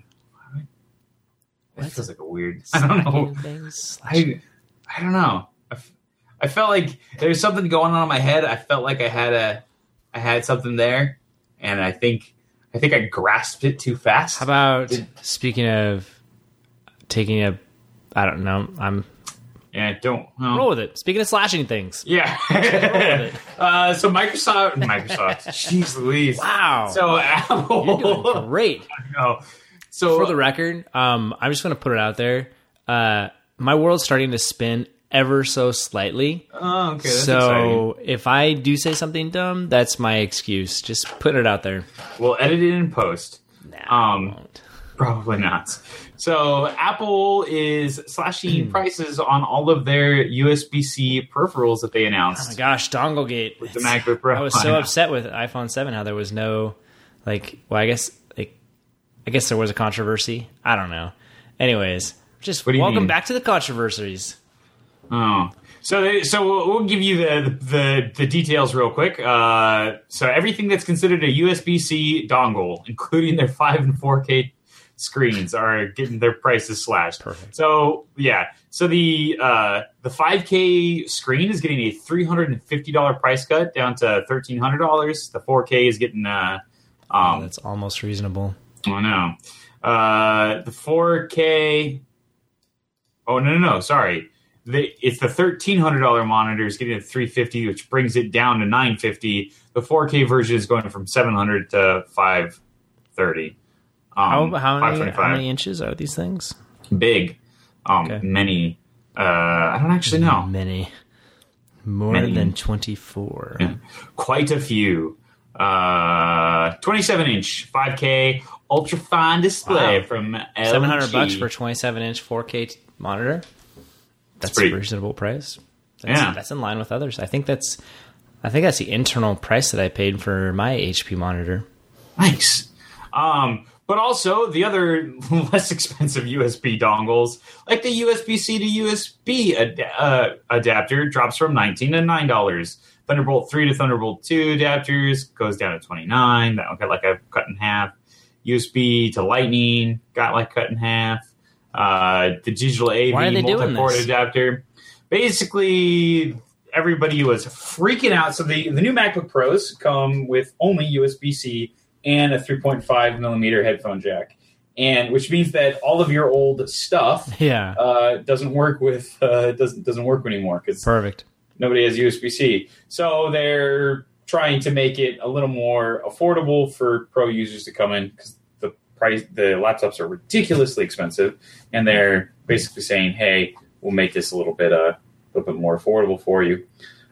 it feels like a weird. I don't know. I don't know. I felt like there's something going on in my head. I felt like I had something there, and I think I grasped it too fast. How about speaking of taking a? I don't know. Don't roll with it. Speaking of slashing things, roll with it. So Microsoft. Jeez Louise! Wow. So Apple, you're doing great. I know. So for the record, I'm just going to put it out there. My world's starting to spin ever so slightly. Oh, okay. That's so exciting. If I do say something dumb, that's my excuse. Just put it out there. We'll edit it in post. Nah, won't. Probably not. So Apple is slashing prices on all of their USB-C peripherals that they announced. Oh my gosh, Donglegate. With the MacBook Pro. I was so upset with iPhone 7 how there was no, I guess there was a controversy. I don't know. Anyways, just welcome back to the controversies. Oh. So we'll give you the details real quick. So everything that's considered a USB-C dongle, including their 5 and 4K screens, are getting their prices slashed. Perfect. So so the 5K screen is getting a $350 price cut down to $1,300. The 4K is getting that's almost reasonable. Oh no, the 4K. Oh no, sorry. It's the $1,300 monitor is getting a $350, which brings it down to $950. The 4K version is going from $700 to $530. How many inches are these things? Big. Okay. Many. I don't actually know. Many. More than 24. Yeah. Quite a few. 27-inch 5K ultra fine display from LG. $700 for a 27-inch 4K monitor. That's a reasonable price. That's in line with others. I think that's the internal price that I paid for my HP monitor. Nice. But also the other less expensive USB dongles, like the USB-C to USB adapter, drops from $19 to $9. Thunderbolt 3 to Thunderbolt 2 adapters goes down to $29. That one got like a cut in half. USB to Lightning got like cut in half. The digital AV multi-port adapter. Basically, everybody was freaking out. So the new MacBook Pros come with only USB-C and a 3.5 millimeter headphone jack, and which means that all of your old stuff doesn't work with doesn't work anymore because perfect. Nobody has USB-C. So they're trying to make it a little more affordable for pro users to come in because the laptops are ridiculously expensive, and they're basically saying, "Hey, we'll make this a little bit more affordable for you."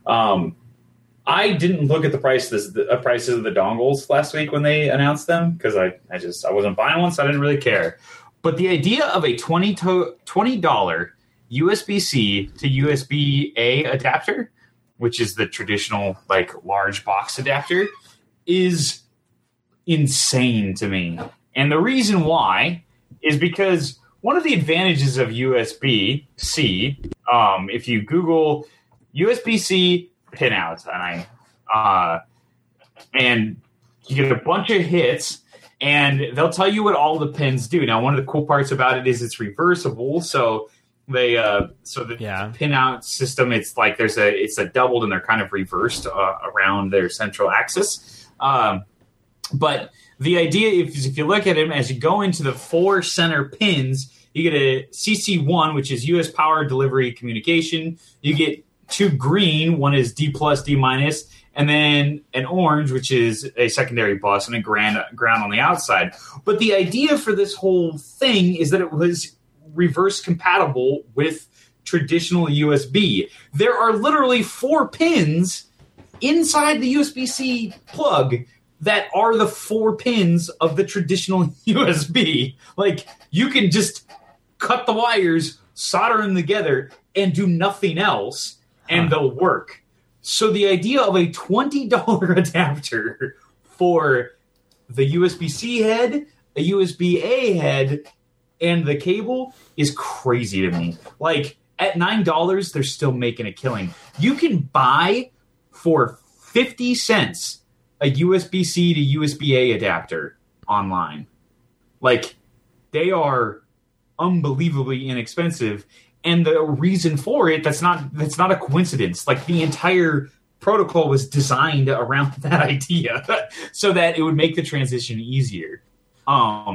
I didn't look at the prices of the dongles last week when they announced them because I wasn't buying one, so I didn't really care. But the idea of a $20 USB-C to USB-A adapter, which is the traditional like large box adapter, is insane to me. And the reason why is because one of the advantages of USB-C, if you Google USB-C pinouts, and you get a bunch of hits, and they'll tell you what all the pins do. Now, one of the cool parts about it is it's reversible, so the pinout system, it's like it's a doubled and they're kind of reversed around their central axis. But the idea, if you look at them, as you go into the 4 center pins, you get a CC1, which is US Power Delivery Communication. You get 2 green, one is D+, D-, and then an orange, which is a secondary bus, and a ground on the outside. But the idea for this whole thing is that it was reverse compatible with traditional USB. There are literally 4 pins inside the USB-C plug that are the 4 pins of the traditional USB. Like, you can just cut the wires, solder them together, and do nothing else, and they'll work. So the idea of a $20 adapter for the USB-C head, a USB-A head, and the cable is crazy to me. Like, at $9, they're still making a killing. You can buy for 50 cents a USB-C to USB-A adapter online. Like, they are unbelievably inexpensive. And the reason for it, that's not a coincidence. Like, the entire protocol was designed around that idea so that it would make the transition easier. And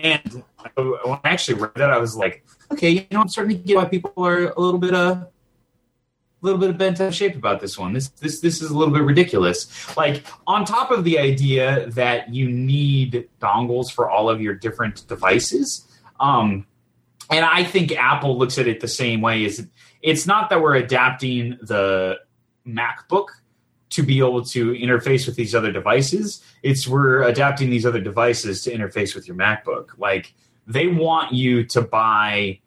when I actually read that, I was like, okay, I'm starting to get why people are a little bit bent out of shape about this one. This is a little bit ridiculous. Like, on top of the idea that you need dongles for all of your different devices, and I think Apple looks at it the same way. It's not that we're adapting the MacBook to be able to interface with these other devices. It's we're adapting these other devices to interface with your MacBook. Like, they want you to buy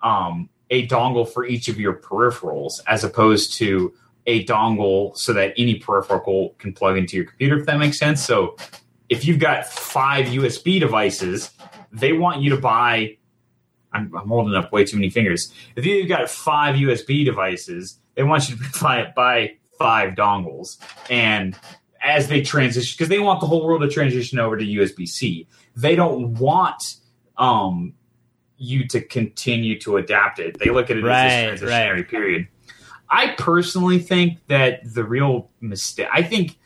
a dongle for each of your peripherals as opposed to a dongle so that any peripheral can plug into your computer, if that makes sense. So if you've got 5 USB devices, they want you to buy... I'm holding up way too many fingers. If you've got 5 USB devices, they want you to buy 5 dongles. And as they transition, because they want the whole world to transition over to USB-C, they don't want you to continue to adapt it. They look at it as this transitionary period. I personally think that the real mistake, I think,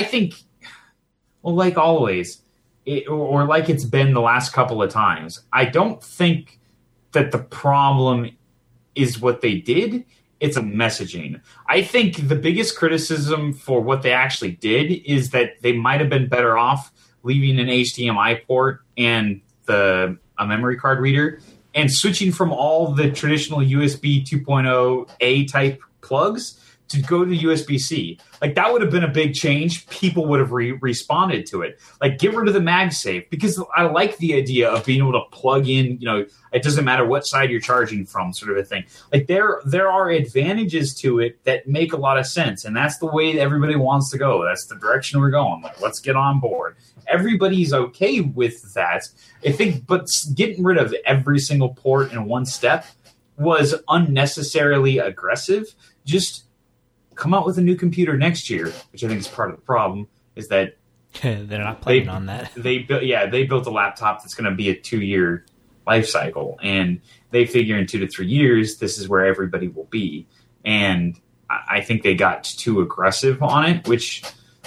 well, like always, or like it's been the last couple of times, I don't think that the problem is what they did. It's a messaging. I think the biggest criticism for what they actually did is that they might have been better off leaving an HDMI port and a memory card reader and switching from all the traditional USB 2.0A type plugs to go to USB-C. Like, that would have been a big change. People would have responded to it. Like, get rid of the MagSafe, because I like the idea of being able to plug in, it doesn't matter what side you're charging from, sort of a thing. Like, there are advantages to it that make a lot of sense, and that's the way everybody wants to go. That's the direction we're going. Like, let's get on board. Everybody's okay with that. I think, but getting rid of every single port in one step was unnecessarily aggressive. Just come out with a new computer next year, which I think is part of the problem, is that they're not planning on that. They built a laptop that's going to be a 2-year life cycle, and they figure in 2 to 3 years this is where everybody will be. And I think they got too aggressive on it, which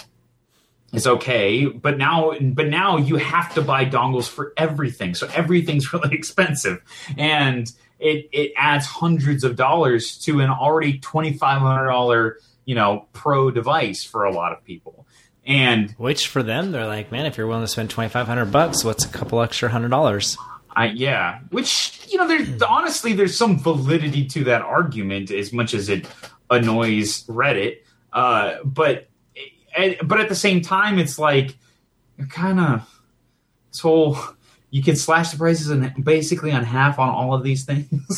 is okay. But now you have to buy dongles for everything, so everything's really expensive, and it adds hundreds of dollars to an already $2,500 pro device for a lot of people. And which for them, they're like, man, if you're willing to spend $2,500, what's a couple extra $100? Which honestly, there's some validity to that argument, as much as it annoys Reddit. But at the same time, it's like, you're kind of this whole. You can slash the prices basically on half on all of these things.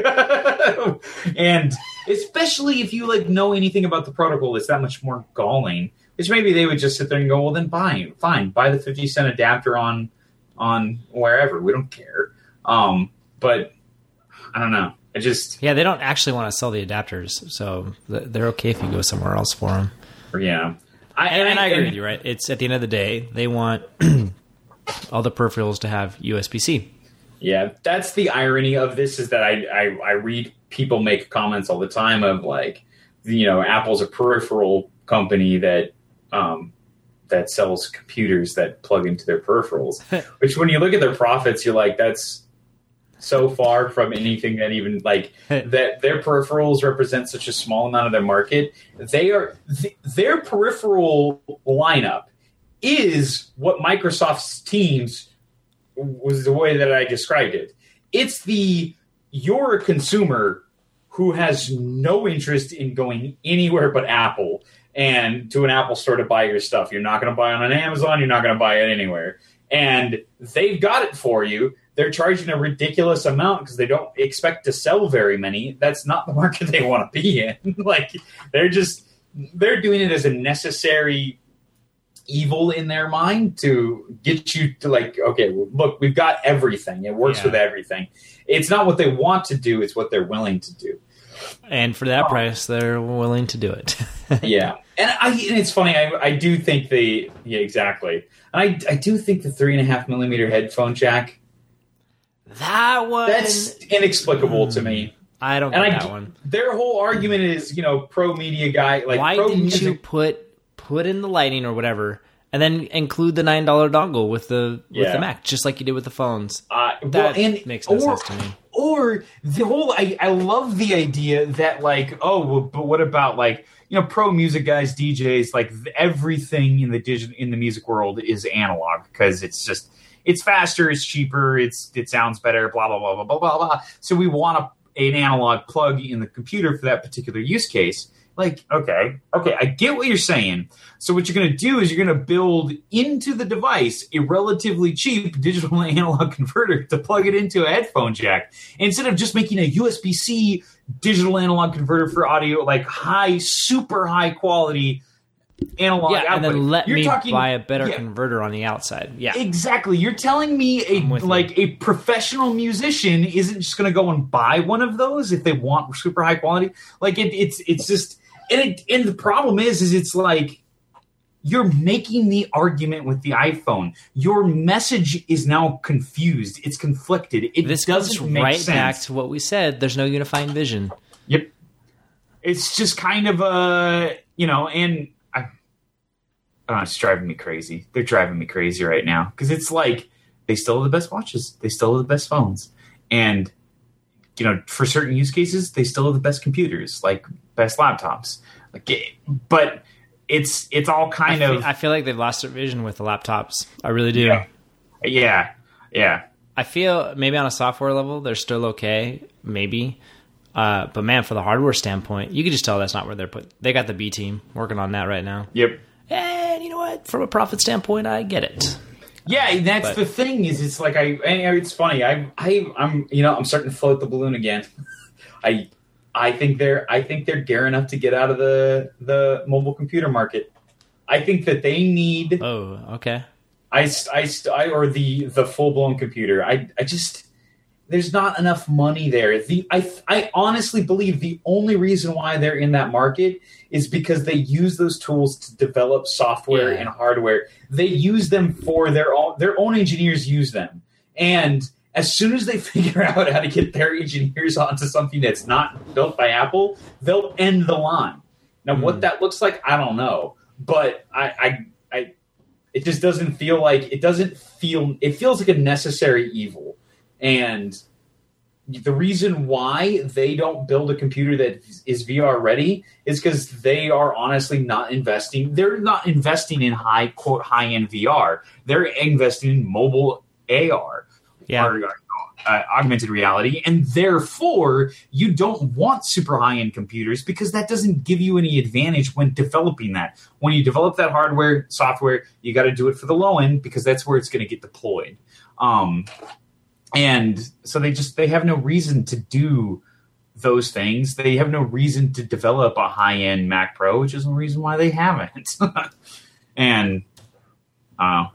And especially if you know anything about the protocol, it's that much more galling. Which maybe they would just sit there and go, well, then buy the 50-cent adapter on wherever. We don't care. But I don't know. They don't actually want to sell the adapters, so they're okay if you go somewhere else for them. Yeah, I agree with you. Right? It's at the end of the day, they want all the peripherals to have USB-C. Yeah, that's the irony of this, is that I read people make comments all the time of Apple's a peripheral company that that sells computers that plug into their peripherals. Which, when you look at their profits, you're like, that's so far from anything that even like that. Their peripherals represent such a small amount of their market. Their peripheral lineup is what Microsoft's Teams was, the way that I described it. It's you're a consumer who has no interest in going anywhere but Apple and to an Apple store to buy your stuff. You're not going to buy on Amazon. You're not going to buy it anywhere. And they've got it for you. They're charging a ridiculous amount because they don't expect to sell very many. That's not the market they want to be in. Like, they're doing it as a necessary evil in their mind to get you to, like, okay, well, look, we've got everything. It works with everything. It's not what they want to do. It's what they're willing to do. And for that price, they're willing to do it. Yeah. And it's funny. I do think exactly. And I do think the 3.5 millimeter headphone jack, that's inexplicable to me. I don't get that one. Their whole argument is, pro media guy. Like, why didn't you put in the lighting or whatever, and then include the $9 dongle with the Mac, just like you did with the phones? That makes no sense to me. Or the whole, I love the idea that, like, but what about, like, pro music guys, DJs, like, everything in the music world is analog because it's faster, it's cheaper, it sounds better, blah blah blah blah blah blah blah. So we want an analog plug in the computer for that particular use case. Like, okay, I get what you're saying. So what you're going to do is you're going to build into the device a relatively cheap digital analog converter to plug it into a headphone jack. And instead of just making a USB-C digital analog converter for audio, like super high quality analog output. And then let me buy a better converter on the outside. Yeah, exactly. You're telling me a professional musician isn't just going to go and buy one of those if they want super high quality. Like, it's just... And the problem is it's like you're making the argument with the iPhone. Your message is now confused. It's conflicted. This doesn't make sense. Back to what we said. There's no unifying vision. Yep. It's just kind of and it's driving me crazy. They're driving me crazy right now because it's like they still have the best watches. They still have the best phones. And for certain use cases, they still have the best computers, like best laptops. But it's all kind of... I feel like they've lost their vision with the laptops. I really do. Yeah. I feel maybe on a software level, they're still okay, maybe. But man, for the hardware standpoint, you can just tell that's not where they're put. They got the B team working on that right now. Yep. And you know what? From a profit standpoint, I get it. Yeah, that's the thing. Is it's like it's funny. I'm starting to float the balloon again. I think they're gearing up to get out of the mobile computer market. I think that they need. Oh, okay. Or the full blown computer. I just there's not enough money there. I honestly believe the only reason why they're in that market is because they use those tools to develop software and hardware. They use them for their own engineers use them. And as soon as they figure out how to get their engineers onto something that's not built by Apple, they'll end the line. Now, what that looks like, I don't know. But it just doesn't feel like it feels like a necessary evil. And the reason why they don't build a computer that is VR ready is because they are honestly not investing. They're not investing in high-end VR. They're investing in mobile AR, augmented reality. And therefore, you don't want super high-end computers because that doesn't give you any advantage when developing that. When you develop that hardware, software, you got to do it for the low end because that's where it's going to get deployed. And so they have no reason to do those things. They have no reason to develop a high-end Mac Pro, which is the reason why they haven't. And I'm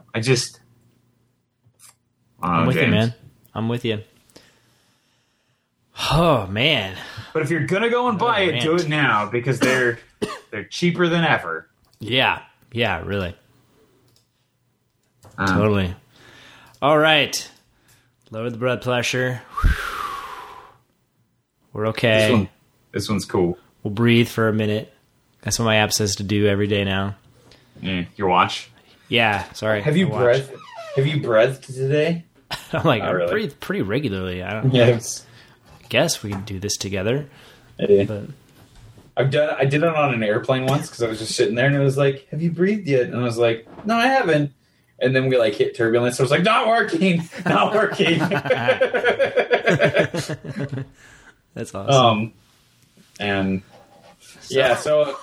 with you, man. I'm with you. Oh, man. But if you're going to go and buy it, do it now because they're cheaper than ever. Yeah. Yeah, really. Totally. All right. Lower the blood pressure. We're okay. This one's cool. We'll breathe for a minute. That's what my app says to do every day now. Your watch? Yeah, sorry. Have you breathed today? I'm like, I really. breathe pretty regularly. I don't Yes. guess we can do this together. But I did it on an airplane once because I was just sitting there and it was like, have you breathed yet? And I was like, no, I haven't. And then we like hit turbulence. So I was like, not working. That's awesome. And yeah, so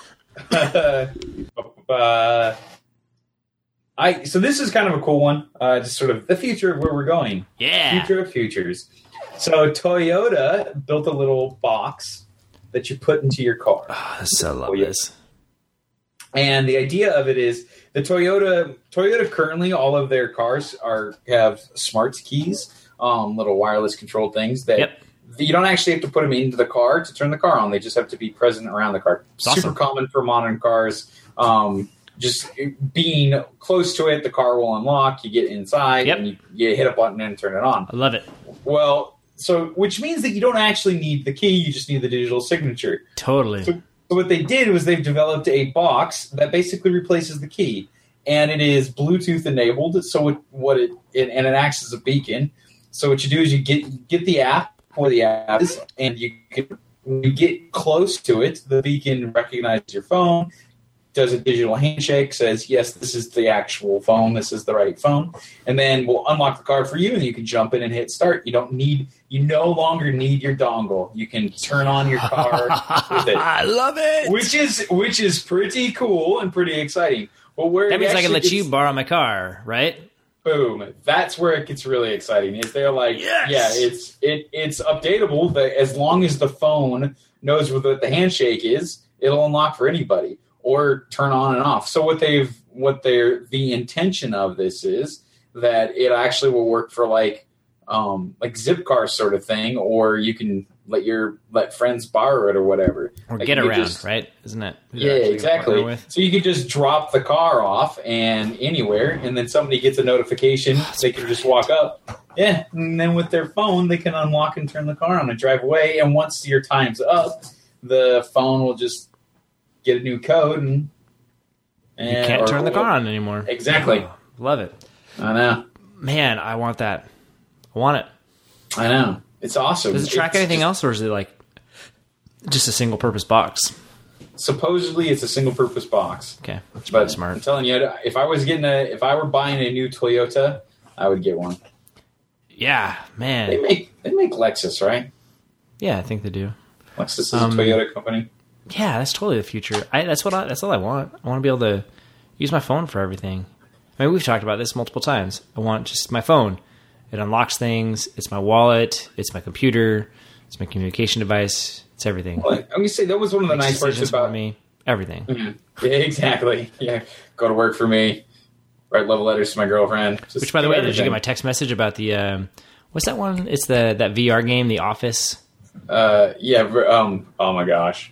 so this is kind of a cool one. Just sort of the future of where we're going. Yeah. Future of futures. So Toyota built a little box that you put into your car. Oh, I so love this. And the idea of it is the Toyota currently, all of their cars have smart keys, little wireless controlled things that you don't actually have to put them into the car to turn the car on. They just have to be present around the car. It's awesome. Super common for modern cars. Just being close to it, the car will unlock. You get inside and you hit a button and turn it on. I love it. Well, so which means that you don't actually need the key. You just need the digital signature. Totally. So what they did was they've developed a box that basically replaces the key, and it is Bluetooth enabled. So it acts as a beacon. So what you do is you get the app where the app is, and when you get close to it, the beacon recognizes your phone, does a digital handshake, says, yes, this is the actual phone, this is the right phone, and then we'll unlock the car for you, and you can jump in and hit start. You no longer need your dongle. You can turn on your car with it. I love it. Which is pretty cool and pretty exciting. But where that means I can let you borrow my car, right? Boom. That's where it gets really exciting. Is they're like, it's updatable. That as long as the phone knows what the handshake is, it'll unlock for anybody or turn on and off. So the intention of this is that it actually will work for like Zipcar sort of thing, or you can let friends borrow it or whatever. Or like get around, right? Isn't it? Yeah, exactly. So you could just drop the car off and anywhere, and then somebody gets a notification. They can just walk up. Yeah, and then with their phone, they can unlock and turn the car on and drive away. And once your time's up, the phone will just get a new code and you can't turn the car on anymore. Exactly. Oh, love it. I know. Man, I want that. I want it. I know. It's awesome. Does it track anything else, or is it like just a single purpose box? Supposedly it's a single purpose box. Okay. That's but smart. I'm telling you, if I were buying a new Toyota, I would get one. Yeah, man. They make Lexus, right? Yeah, I think they do. Lexus is a Toyota company. Yeah, that's totally the future. That's all I want. I want to be able to use my phone for everything. I mean, we've talked about this multiple times. I want just my phone. It unlocks things. It's my wallet. It's my computer. It's my communication device. It's everything. Well, I'm going to say that was one of the nice parts about me. Everything. Mm-hmm. Yeah, exactly. Yeah, go to work for me. Write love letters to my girlfriend. Just which, by the way, did you get my text message about the what's that one? It's that VR game, The Office. Yeah. Oh my gosh.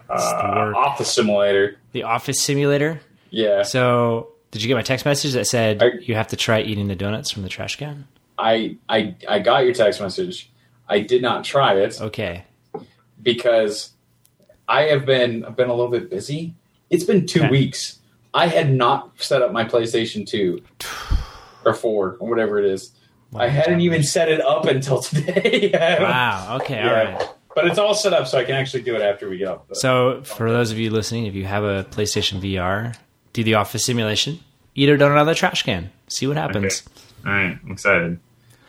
Office Simulator. The Office Simulator. Yeah. So, did you get my text message that said you have to try eating the donuts from the trash can? I got your text message. I did not try it. Okay. Because I have been a little bit busy. It's been 2 weeks. I had not set up my PlayStation 2 or 4 or whatever it is. Wow. I hadn't even set it up until today. Wow. Okay. All right. But it's all set up so I can actually do it after we get up. So for those of you listening, if you have a PlayStation VR, do the Office Simulation. Eat a donut out of the trash can. See what happens. Okay. All right. I'm excited.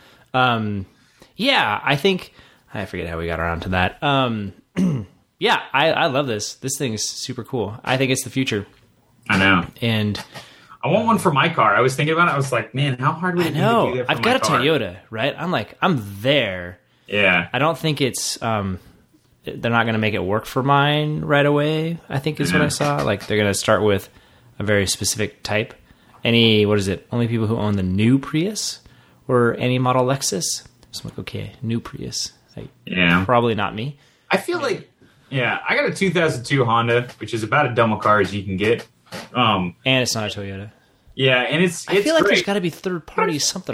Yeah, I think... I forget how we got around to that. Yeah, I love this. This thing is super cool. I think it's the future. I know. And... I want one for my car. I was thinking about it. I was like, man, how hard would it be to do that for I've got a Toyota, right? I'm there. Yeah. I don't think it's... they're not going to make it work for mine right away, I think is what I saw. Like, they're going to start with a very specific type. Only people who own the new Prius or any model Lexus? So I'm like, okay, new Prius. Probably not me. I feel like, I got a 2002 Honda, which is about as dumb a car as you can get. And it's not a Toyota. Yeah, and it's I feel like great. There's got to be third party something.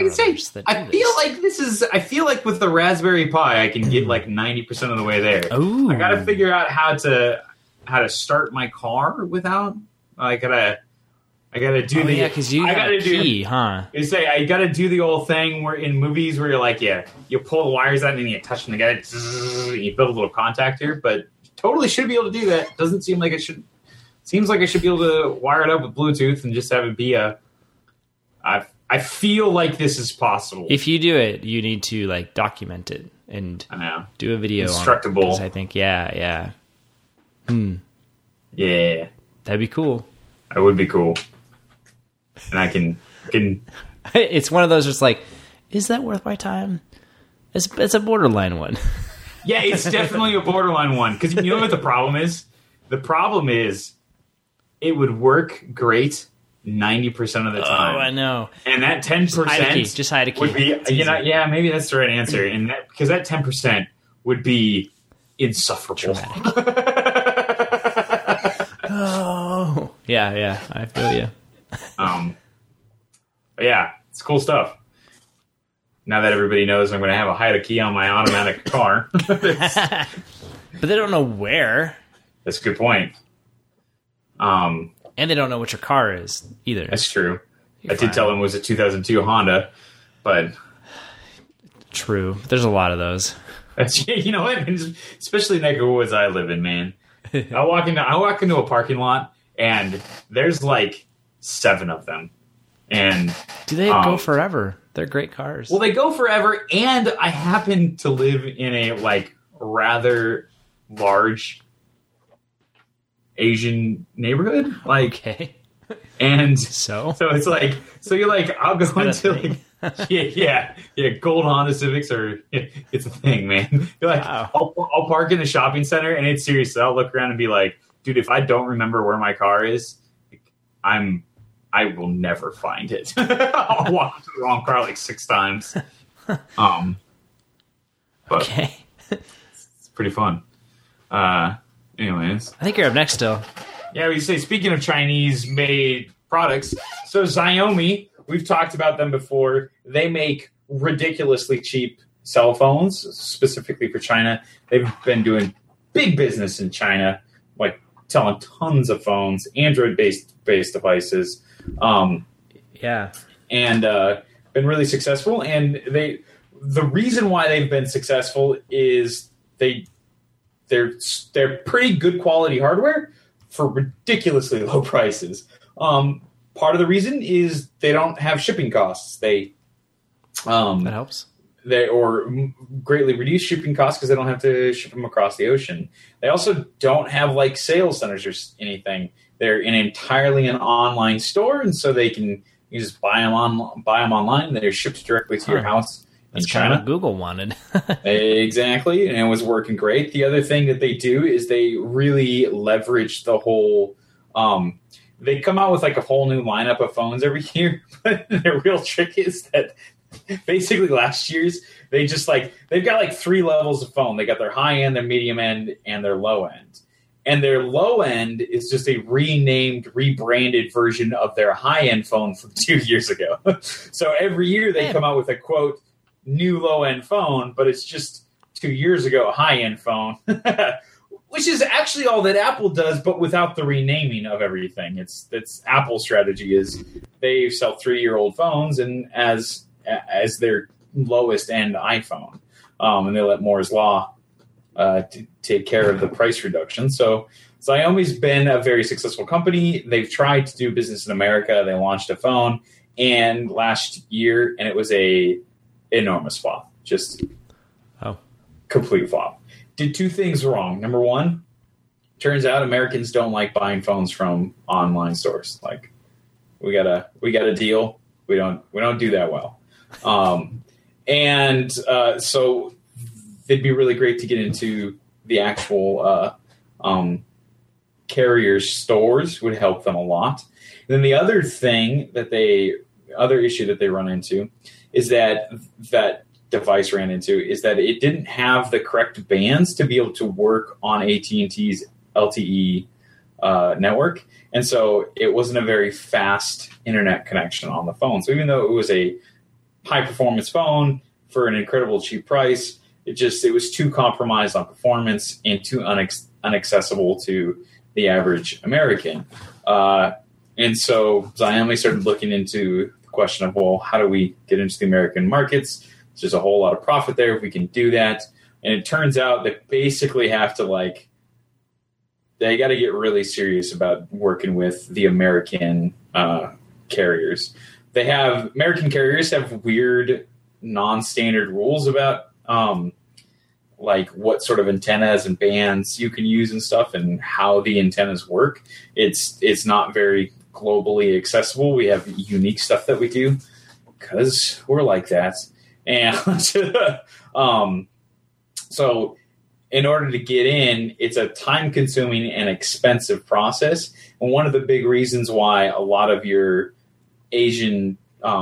I feel like with the Raspberry Pi, I can get like 90% of the way there. Ooh. I got to figure out how to start my car without. I gotta I gotta do because you got a key, huh? You say I gotta do the old thing where in movies where you're like, you pull the wires out and then you touch them together, you build a little contactor, but totally should be able to do that. Doesn't seem like it should. Seems like I should be able to wire it up with Bluetooth and just have it be I feel like this is possible. If you do it, you need to like document it and do a video Instructable. on it. I think, yeah. Yeah. That'd be cool. That would be cool. And I can It's one of those just like, is that worth my time? It's a borderline one. Yeah, it's definitely a borderline one. Because you know what the problem is? The problem is it would work great 90% of the time. Oh, I know. And that 10% just hide a key. Would be, maybe that's the right answer. And because that 10% would be insufferable. Oh, yeah, I feel you. But yeah, it's cool stuff. Now that everybody knows I'm going to have a hide a key on my automatic car. But they don't know where. That's a good point. And they don't know what your car is either. That's true. I did tell them it was a 2002 Honda, but... True. There's a lot of those. You know what? Especially neck of woods I live in, man. I walk into a parking lot, and there's like 7 of them. And do they go forever? They're great cars. Well, they go forever, and I happen to live in a like rather large Asian neighborhood. Like, okay. And so it's like, you're like, I'll go into like, yeah, gold Honda Civics are, it's a thing, man. You're like, wow. I'll park in the shopping center, and it's serious. I'll look around and be like, dude, if I don't remember where my car is, I will never find it. I'll walk to the wrong car like 6 times. But okay. It's pretty fun. Anyways. I think you're up next still. Yeah, we say, speaking of Chinese-made products, so Xiaomi, we've talked about them before. They make ridiculously cheap cell phones, specifically for China. They've been doing big business in China, like selling tons of phones, Android-based devices. And been really successful. And the reason why they've been successful is they're pretty good quality hardware for ridiculously low prices. Part of the reason is they don't have shipping costs. That helps. Or greatly reduce shipping costs because they don't have to ship them across the ocean. They also don't have like sales centers or anything. They're entirely an online store, and so you just buy them online. And they're shipped directly to your house in China. Kind of what Google wanted. Exactly, and it was working great. The other thing that they do is they really leverage the whole. They come out with like a whole new lineup of phones every year, but the real trick is that basically last year's they've got like 3 levels of phone. They got their high end, their medium end, and their low end. And their low end is just a rebranded version of their high end phone from 2 years ago. So every year they come out with a quote new low end phone, but it's just 2 years ago a high end phone, which is actually all that Apple does, but without the renaming of everything. That's Apple's strategy is they sell 3-year-old phones and as their lowest end iPhone, and they let Moore's Law to take care of the price reduction. So Xiaomi's been a very successful company. They've tried to do business in America. They launched a phone and last year, and it was a enormous flop. Just complete flop. Did 2 things wrong. Number 1, turns out Americans don't like buying phones from online stores. Like we got a deal. We don't do that well. So it'd be really great to get into the actual carrier stores would help them a lot. And then the other issue that they run into is that device ran into is that it didn't have the correct bands to be able to work on AT&T's LTE network. And so it wasn't a very fast internet connection on the phone. So even though it was a high performance phone for an incredible cheap price, it was too compromised on performance and too inaccessible to the average American. And so Xiaomi started looking into the question of, well, how do we get into the American markets? There's a whole lot of profit there if we can do that. And it turns out they basically have to they got to get really serious about working with the American carriers. American carriers have weird non-standard rules about what sort of antennas and bands you can use and stuff and how the antennas work. It's not very globally accessible. We have unique stuff that we do because we're like that. And so in order to get in, it's a time-consuming and expensive process. And one of the big reasons why a lot of your Asian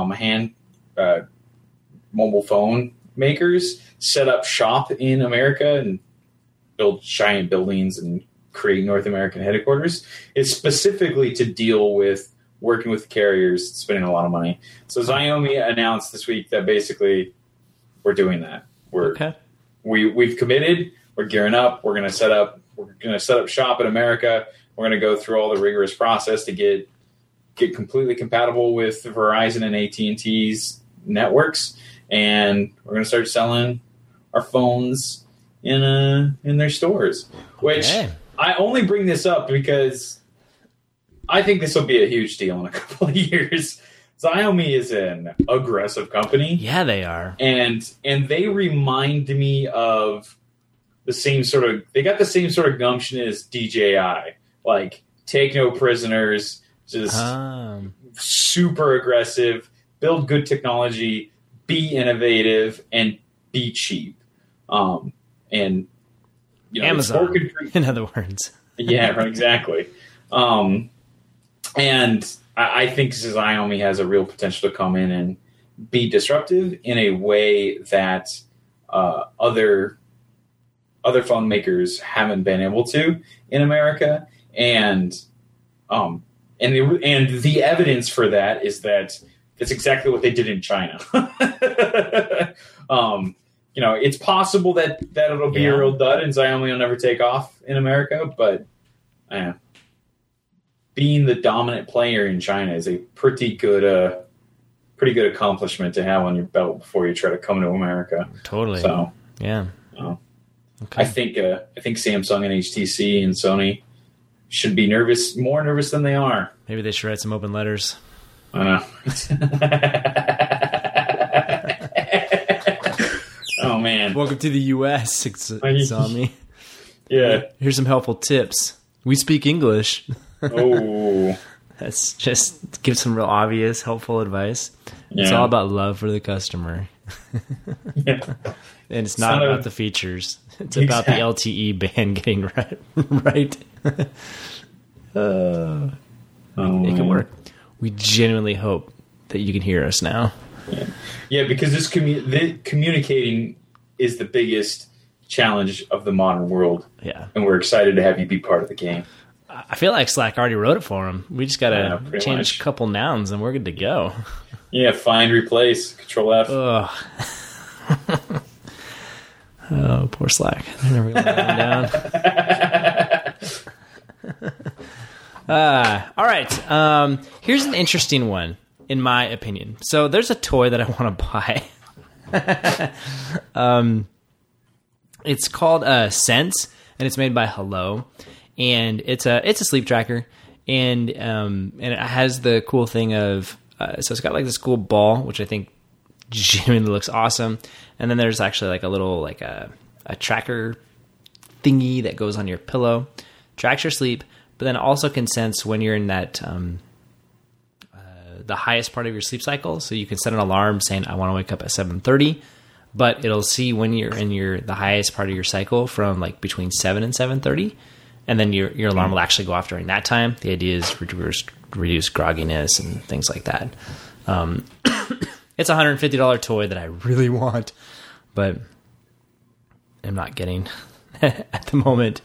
mobile phone makers set up shop in America and build giant buildings and create North American headquarters is specifically to deal with working with carriers, spending a lot of money. So Xiaomi announced this week that basically we're doing that. We've committed. We're gearing up. We're going to set up shop in America. We're going to go through all the rigorous process to get completely compatible with Verizon and AT&T's networks, and we're going to start selling our phones in their stores. Which I only bring this up because I think this will be a huge deal in a couple of years. Xiaomi is an aggressive company. Yeah, they are, and they remind me of the same sort of. They got the same sort of gumption as DJI, like take no prisoners, just super aggressive, build good technology, be innovative, and be cheap. And Amazon, in other words. Yeah, right, exactly. And I think Xiaomi has a real potential to come in and be disruptive in a way that other phone makers haven't been able to in America. And the evidence for that is that it's exactly what they did in China. It's possible that it'll be a real dud and Xiaomi will never take off in America, but being the dominant player in China is a pretty good accomplishment to have on your belt before you try to come to America. Totally. So yeah. Okay. I think Samsung and HTC and Sony should be more nervous than they are. Maybe they should write some open letters. I know. Oh man! Welcome to the U.S. Xiaomi. Yeah. Here's some helpful tips. We speak English. Oh. That's just give some real obvious, helpful advice. Yeah. It's all about love for the customer. Yeah. And it's not about the features. It's about the LTE band getting right. It can work. We genuinely hope that you can hear us now. Yeah, because this communicating is the biggest challenge of the modern world. Yeah. And we're excited to have you be part of the game. I feel like Slack already wrote it for him. We just got to change a couple nouns and we're good to go. Yeah, find, replace, Control F. Ugh. Oh, poor Slack. They're never going to let him down. All right. Here's an interesting one, in my opinion. So there's a toy that I want to buy. It's called Sense, and it's made by Hello. And it's a sleep tracker. And it has the cool thing of... so it's got like this cool ball, which I think genuinely looks awesome. And then there's actually like a little like a tracker thingy that goes on your pillow, tracks your sleep, but then also can sense when you're in that the highest part of your sleep cycle. So you can set an alarm saying, I want to wake up at 7:30, but it'll see when you're in the highest part of your cycle from like between 7 and 7:30. And then your alarm will actually go off during that time. The idea is reduce grogginess and things like that. It's a $150 toy that I really want, but I'm not getting at the moment.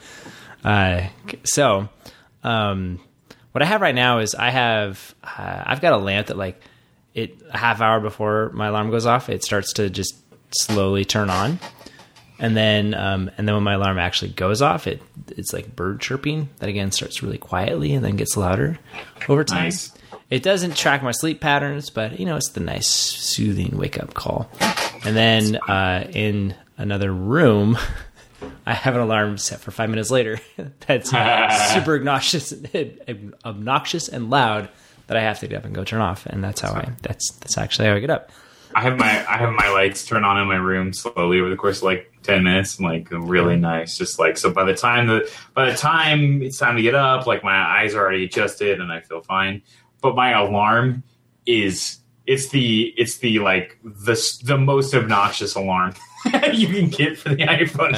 So what I have right now is I've got a lamp that like a half hour before my alarm goes off, it starts to just slowly turn on. And then when my alarm actually goes off, it's like bird chirping that again starts really quietly and then gets louder over time. Nice. It doesn't track my sleep patterns, but it's the nice soothing wake up call. And then in another room, I have an alarm set for 5 minutes later that's super obnoxious and loud that I have to get up and go turn off. And that's that's actually how I get up. I have my lights turn on in my room slowly over the course of like 10 minutes, and like really nice. Just like, so by the time it's time to get up, like my eyes are already adjusted and I feel fine. But my alarm it's the most obnoxious alarm you can get for the iPhone.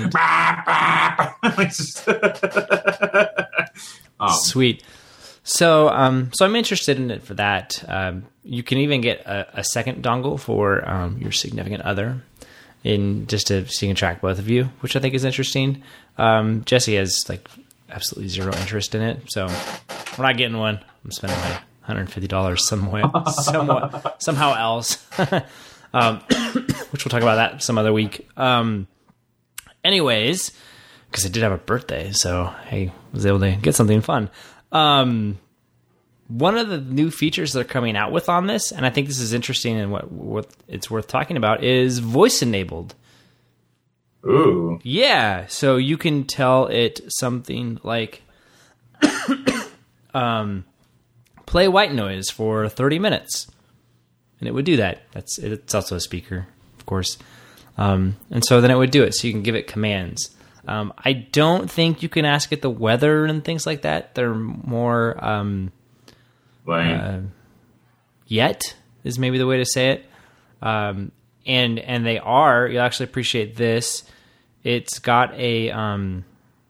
Just sweet. So I'm interested in it for that. You can even get a second dongle for your significant other, so you can track both of you, which I think is interesting. Jesse has like absolutely zero interest in it, so we're not getting one. I'm spending my $150 somehow else, which we'll talk about that some other week. Anyways, because I did have a birthday, so I was able to get something fun. One of the new features that are coming out with on this, and I think this is interesting and what it's worth talking about, is voice enabled. Ooh. Yeah, so you can tell it something like play white noise for 30 minutes. And it would do that. It's also a speaker, of course. And so then it would do it. So you can give it commands. I don't think you can ask it the weather and things like that. They're more yet is maybe the way to say it. And they are. You'll actually appreciate this. It's got an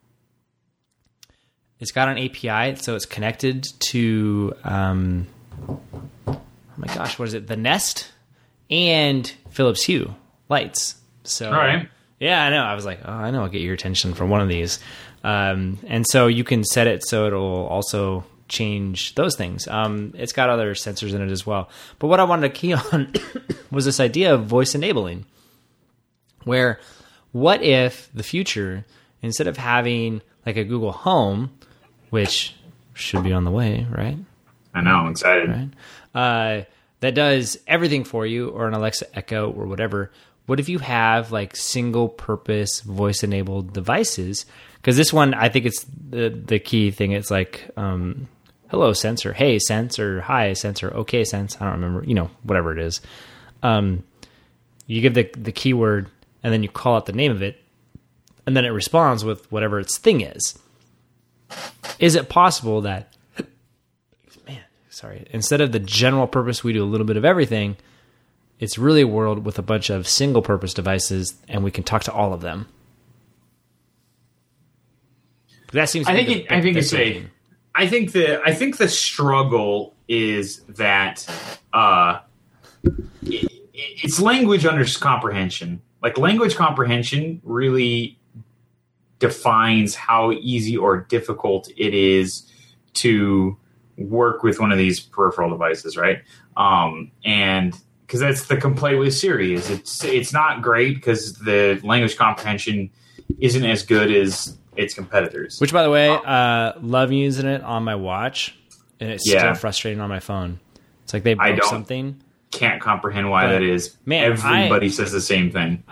API, so it's connected to oh my gosh, what is it? The Nest and Philips Hue lights. So all right. Yeah, I know. I was like, oh, I know I'll get your attention from one of these. And so you can set it so it'll also change those things. It's got other sensors in it as well. But what I wanted to key on was this idea of voice enabling, where what if the future, instead of having like a Google Home, which should be on the way, right? I know, I'm excited. Right? That does everything for you, or an Alexa Echo or whatever. What if you have like single purpose voice enabled devices? Because this one, I think it's the key thing. It's like, hello sensor, hey sensor, hi sensor, okay sense. I don't remember, whatever it is. You give the keyword and then you call out the name of it, and then it responds with whatever its thing is. Is it possible that, instead of the general purpose, we do a little bit of everything, it's really a world with a bunch of single purpose devices and we can talk to all of them? That seems to be I think the struggle is that it's language comprehension. Like, language comprehension really defines how easy or difficult it is to work with one of these peripheral devices, right? And because that's the complaint with Siri, is it's not great because the language comprehension isn't as good as its competitors. Which, by the way, love using it on my watch, and it's still frustrating on my phone. It's like they broke something. Can't comprehend why that is. Man, everybody says the same thing.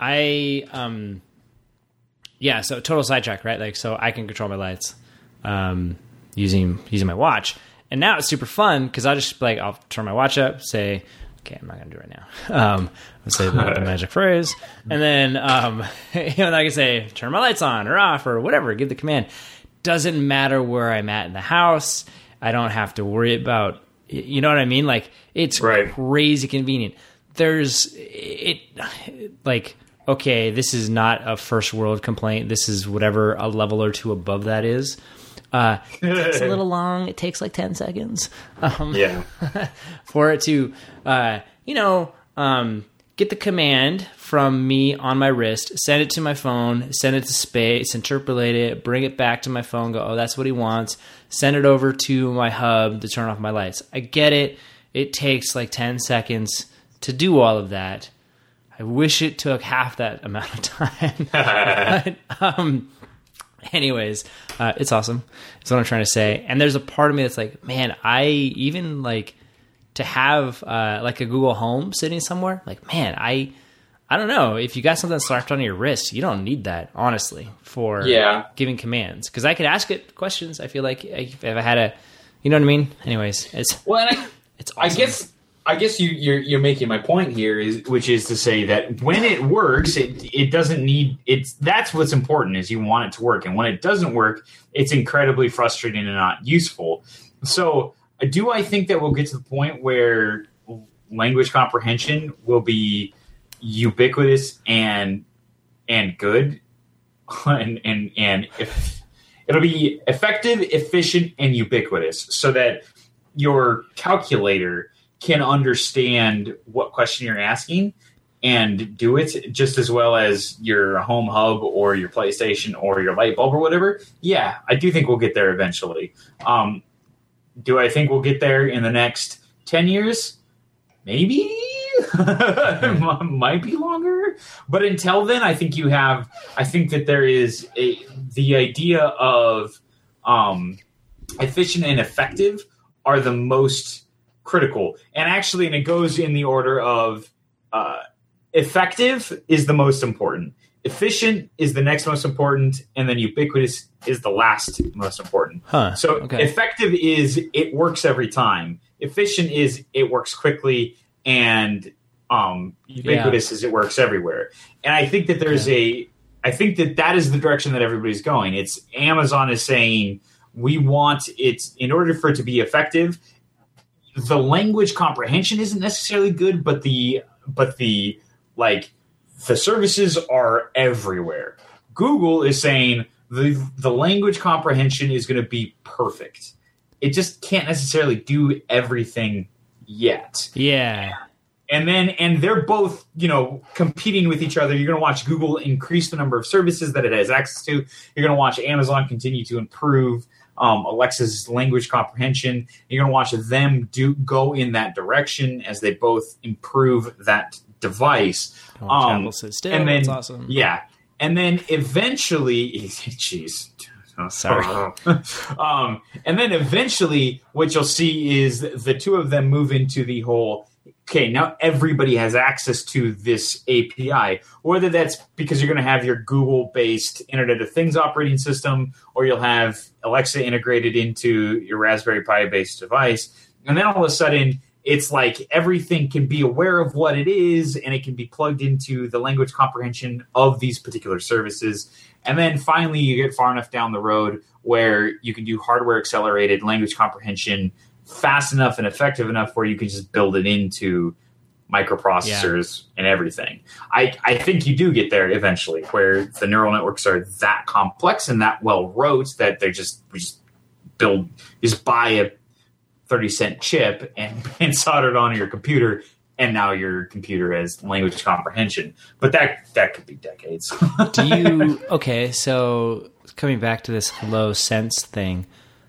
So total sidetrack, right? Like, so I can control my lights using my watch. And now it's super fun because I'll turn my watch up, say, okay, I'm not going to do it right now. Let's say the magic phrase. And then, I can say, turn my lights on or off or whatever, give the command. Doesn't matter where I'm at in the house. I don't have to worry about, you know what I mean? Like, it's crazy convenient. Okay, this is not a first world complaint. This is whatever a level or two above that is. It takes a little long. It takes like 10 seconds. For it to, get the command from me on my wrist, send it to my phone, send it to space, interpolate it, bring it back to my phone, go, oh, that's what he wants, send it over to my hub to turn off my lights. I get it. It takes like 10 seconds to do all of that. I wish it took half that amount of time. But, anyways, it's awesome. That's what I'm trying to say. And there's a part of me that's like, man, I even like to have like a Google Home sitting somewhere. Like, man, I don't know. If you got something slapped on your wrist, you don't need that, honestly, for giving commands. Because I could ask it questions. I feel like if I had a, you know what I mean? Anyways, it's it's awesome. I guess you're making my point here, which is to say that when it works, it doesn't need it's. That's what's important, is you want it to work, and when it doesn't work, it's incredibly frustrating and not useful. So, do I think that we'll get to the point where language comprehension will be ubiquitous and good, and if it'll be effective, efficient, and ubiquitous, so that your calculator can understand what question you're asking and do it just as well as your home hub or your PlayStation or your light bulb or whatever. Yeah, I do think we'll get there eventually. Do I think we'll get there in the next 10 years? Maybe. It might be longer. But until then, I think that there is the idea of efficient and effective are the most critical. And it goes in the order of effective is the most important, efficient is the next most important, and then ubiquitous is the last most important. Effective is it works every time. Efficient is it works quickly, and ubiquitous is it works everywhere. And I think that I think that is the direction that everybody's going. It's Amazon is saying we want it in order for it to be effective. The language comprehension isn't necessarily good, but the services are everywhere. Google is saying the language comprehension is going to be perfect. It just can't necessarily do everything yet. Yeah. And they're both, competing with each other. You're going to watch Google increase the number of services that it has access to. You're going to watch Amazon continue to improve Alexa's language comprehension. You're going to watch them go in that direction as they both improve that device. Apple sits still. And then, that's awesome. Yeah. And then eventually, jeez. Sorry. And then eventually what you'll see is the two of them move into the whole, okay, now everybody has access to this API, whether that's because you're going to have your Google-based Internet of Things operating system, or you'll have Alexa integrated into your Raspberry Pi-based device. And then all of a sudden, it's like everything can be aware of what it is, and it can be plugged into the language comprehension of these particular services. And then finally, you get far enough down the road where you can do hardware-accelerated language comprehension fast enough and effective enough where you can just build it into microprocessors and everything. I think you do get there eventually, where the neural networks are that complex and that well wrote that we just buy a 30-cent chip and solder it onto your computer, and now your computer has language comprehension. But that could be decades. Okay, so coming back to this Hello Sense thing,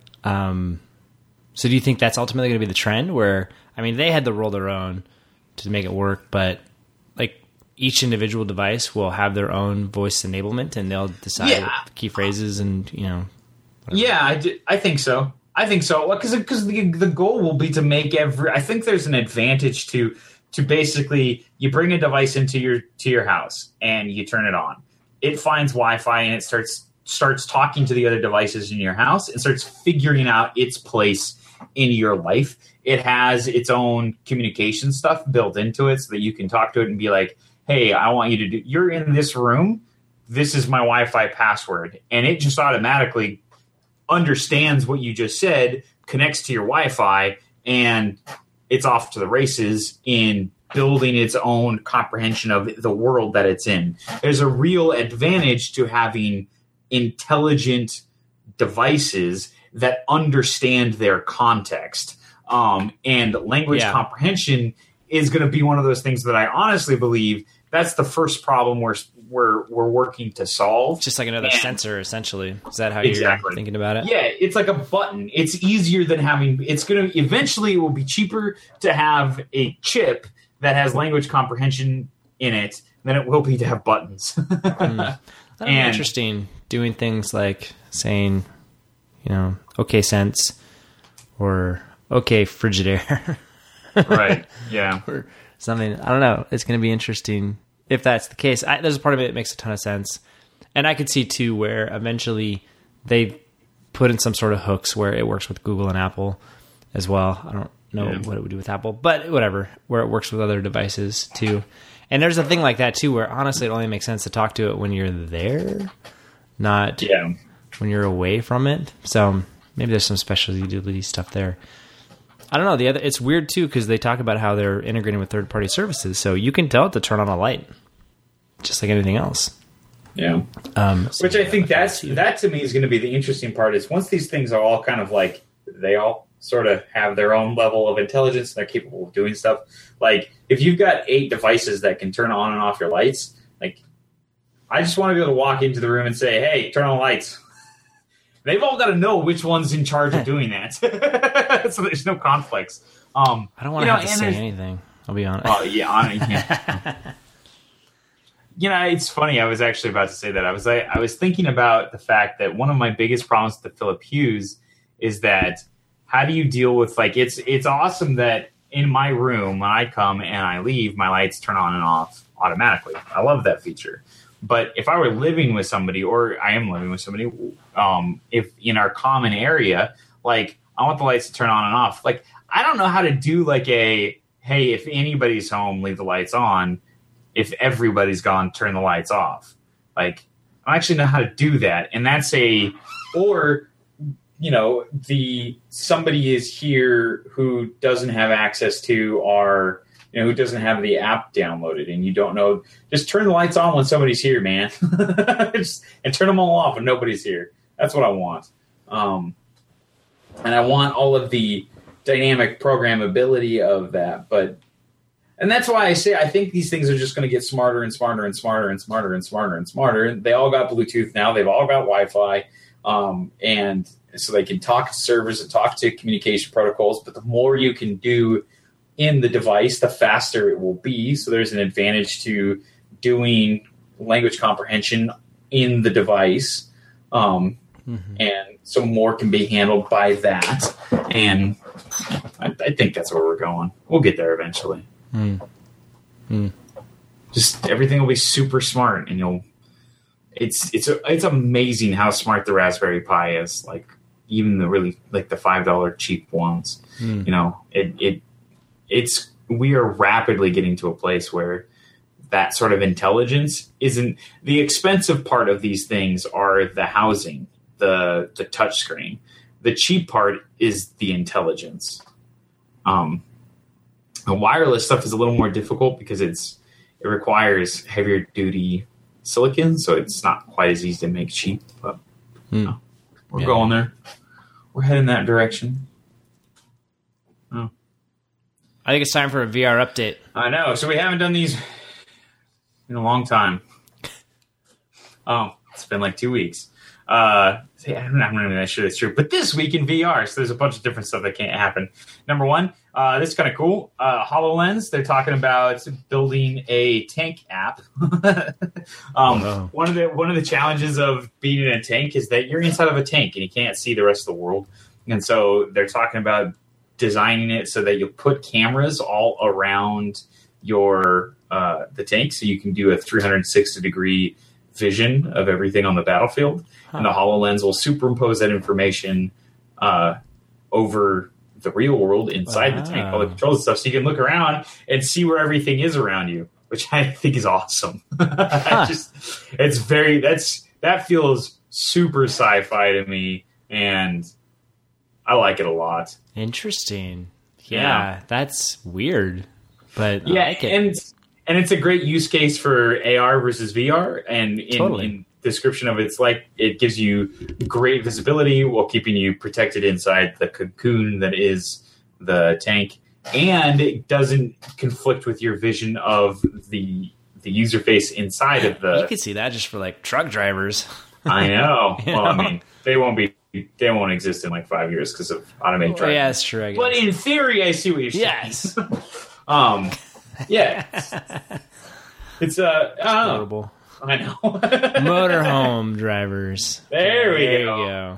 so do you think that's ultimately going to be the trend where, they had to roll their own to make it work, but like each individual device will have their own voice enablement and they'll decide key phrases and, whatever. Yeah, I think so. Because the goal will be to make I think there's an advantage to basically you bring a device into your house and you turn it on. It finds Wi-Fi and it starts talking to the other devices in your house and starts figuring out its place in your life. It has its own communication stuff built into it so that you can talk to it and be like, hey, I want you to do, you're in this room. This is my Wi-Fi password. And it just automatically understands what you just said, connects to your Wi-Fi, and it's off to the races in building its own comprehension of the world that it's in. There's a real advantage to having intelligent devices that understand their context. And language comprehension is going to be one of those things that I honestly believe that's the first problem we're working to solve. Just like another sensor, essentially. Is that how you're thinking about it? Yeah, it's like a button. It's easier than eventually it will be cheaper to have a chip that has language comprehension in it than it will be to have buttons. That'd be interesting, doing things like saying, okay sense or okay Frigidaire. Right, yeah. Or something. I don't know. It's going to be interesting if that's the case. There's a part of it that makes a ton of sense. And I could see, too, where eventually they put in some sort of hooks where it works with Google and Apple as well. I don't know what it would do with Apple, but whatever, where it works with other devices, too. And there's a thing like that, too, where honestly it only makes sense to talk to it when you're there, not when you're away from it. So maybe there's some special utility stuff there. I don't know. It's weird, too, because they talk about how they're integrating with third-party services. So you can tell it to turn on a light, just like anything else. Yeah. Which I think that to me is going to be the interesting part is once these things are all kind of like, they all sort of have their own level of intelligence and they're capable of doing stuff. Like, if you've got 8 devices that can turn on and off your lights, like, I just want to be able to walk into the room and say, hey, turn on the lights. They've all got to know which one's in charge of doing that. So there's no conflicts. I don't want to have to say anything. I'll be honest. Oh, yeah. It's funny. I was actually about to say that. I was thinking about the fact that one of my biggest problems with the Philips Hues is that how do you deal with, like, it's awesome that in my room, when I come and I leave, my lights turn on and off automatically. I love that feature. But if I were living with somebody, or I am living with somebody, if in our common area, like, I want the lights to turn on and off. Like, I don't know how to do like hey, if anybody's home, leave the lights on. If everybody's gone, turn the lights off. Like, I actually know how to do that. And that's somebody is here who doesn't have access to our, who doesn't have the app downloaded, and you don't know, just turn the lights on when somebody's here, man. And turn them all off when nobody's here. That's what I want. And I want all of the dynamic programmability of that. And that's why I say I think these things are just going to get smarter and smarter and smarter and smarter and smarter and smarter. They all got Bluetooth now. They've all got Wi-Fi. And so they can talk to servers and talk to communication protocols. But the more you can do in the device, the faster it will be. So there's an advantage to doing language comprehension in the device. And so more can be handled by that. And I think that's where we're going. We'll get there eventually. Just everything will be super smart, and it's amazing how smart the Raspberry Pi is. Like, even the really, like, the $5 cheap ones. We are rapidly getting to a place where that sort of intelligence isn't the expensive part of these things. Are the housing, the touch screen. The cheap part is the intelligence. The wireless stuff is a little more difficult because it requires heavier duty silicon, so it's not quite as easy to make cheap. But we're going there. We're heading that direction. Oh. I think it's time for a VR update. I know. So we haven't done these in a long time. Oh, it's been like 2 weeks. I'm not even sure that's true. But this week in VR, so there's a bunch of different stuff that can't happen. Number one, this is kind of cool. HoloLens, they're talking about building a tank app. One of the challenges of being in a tank is that you're inside of a tank and you can't see the rest of the world. And so they're talking about designing it so that you put cameras all around your the tank, so you can do a 360-degree vision of everything on the battlefield. And the HoloLens will superimpose that information over the real world inside the tank, all the controls and stuff, so you can look around and see where everything is around you, which I think is awesome. That feels super sci-fi to me, and I like it a lot. Interesting. Yeah. That's weird, but yeah, I like it. And it's a great use case for AR versus VR, and in description of it's like it gives you great visibility while keeping you protected inside the cocoon that is the tank, and it doesn't conflict with your vision of the user face inside of the. You could see that just for like truck drivers. I know. Well, I mean, they won't exist in like 5 years because of automated driving. Yeah, that's true. I guess. But in theory, I see what you're saying. Yes. Yeah. It's I don't know. Horrible. I know. Motorhome drivers. There we You go.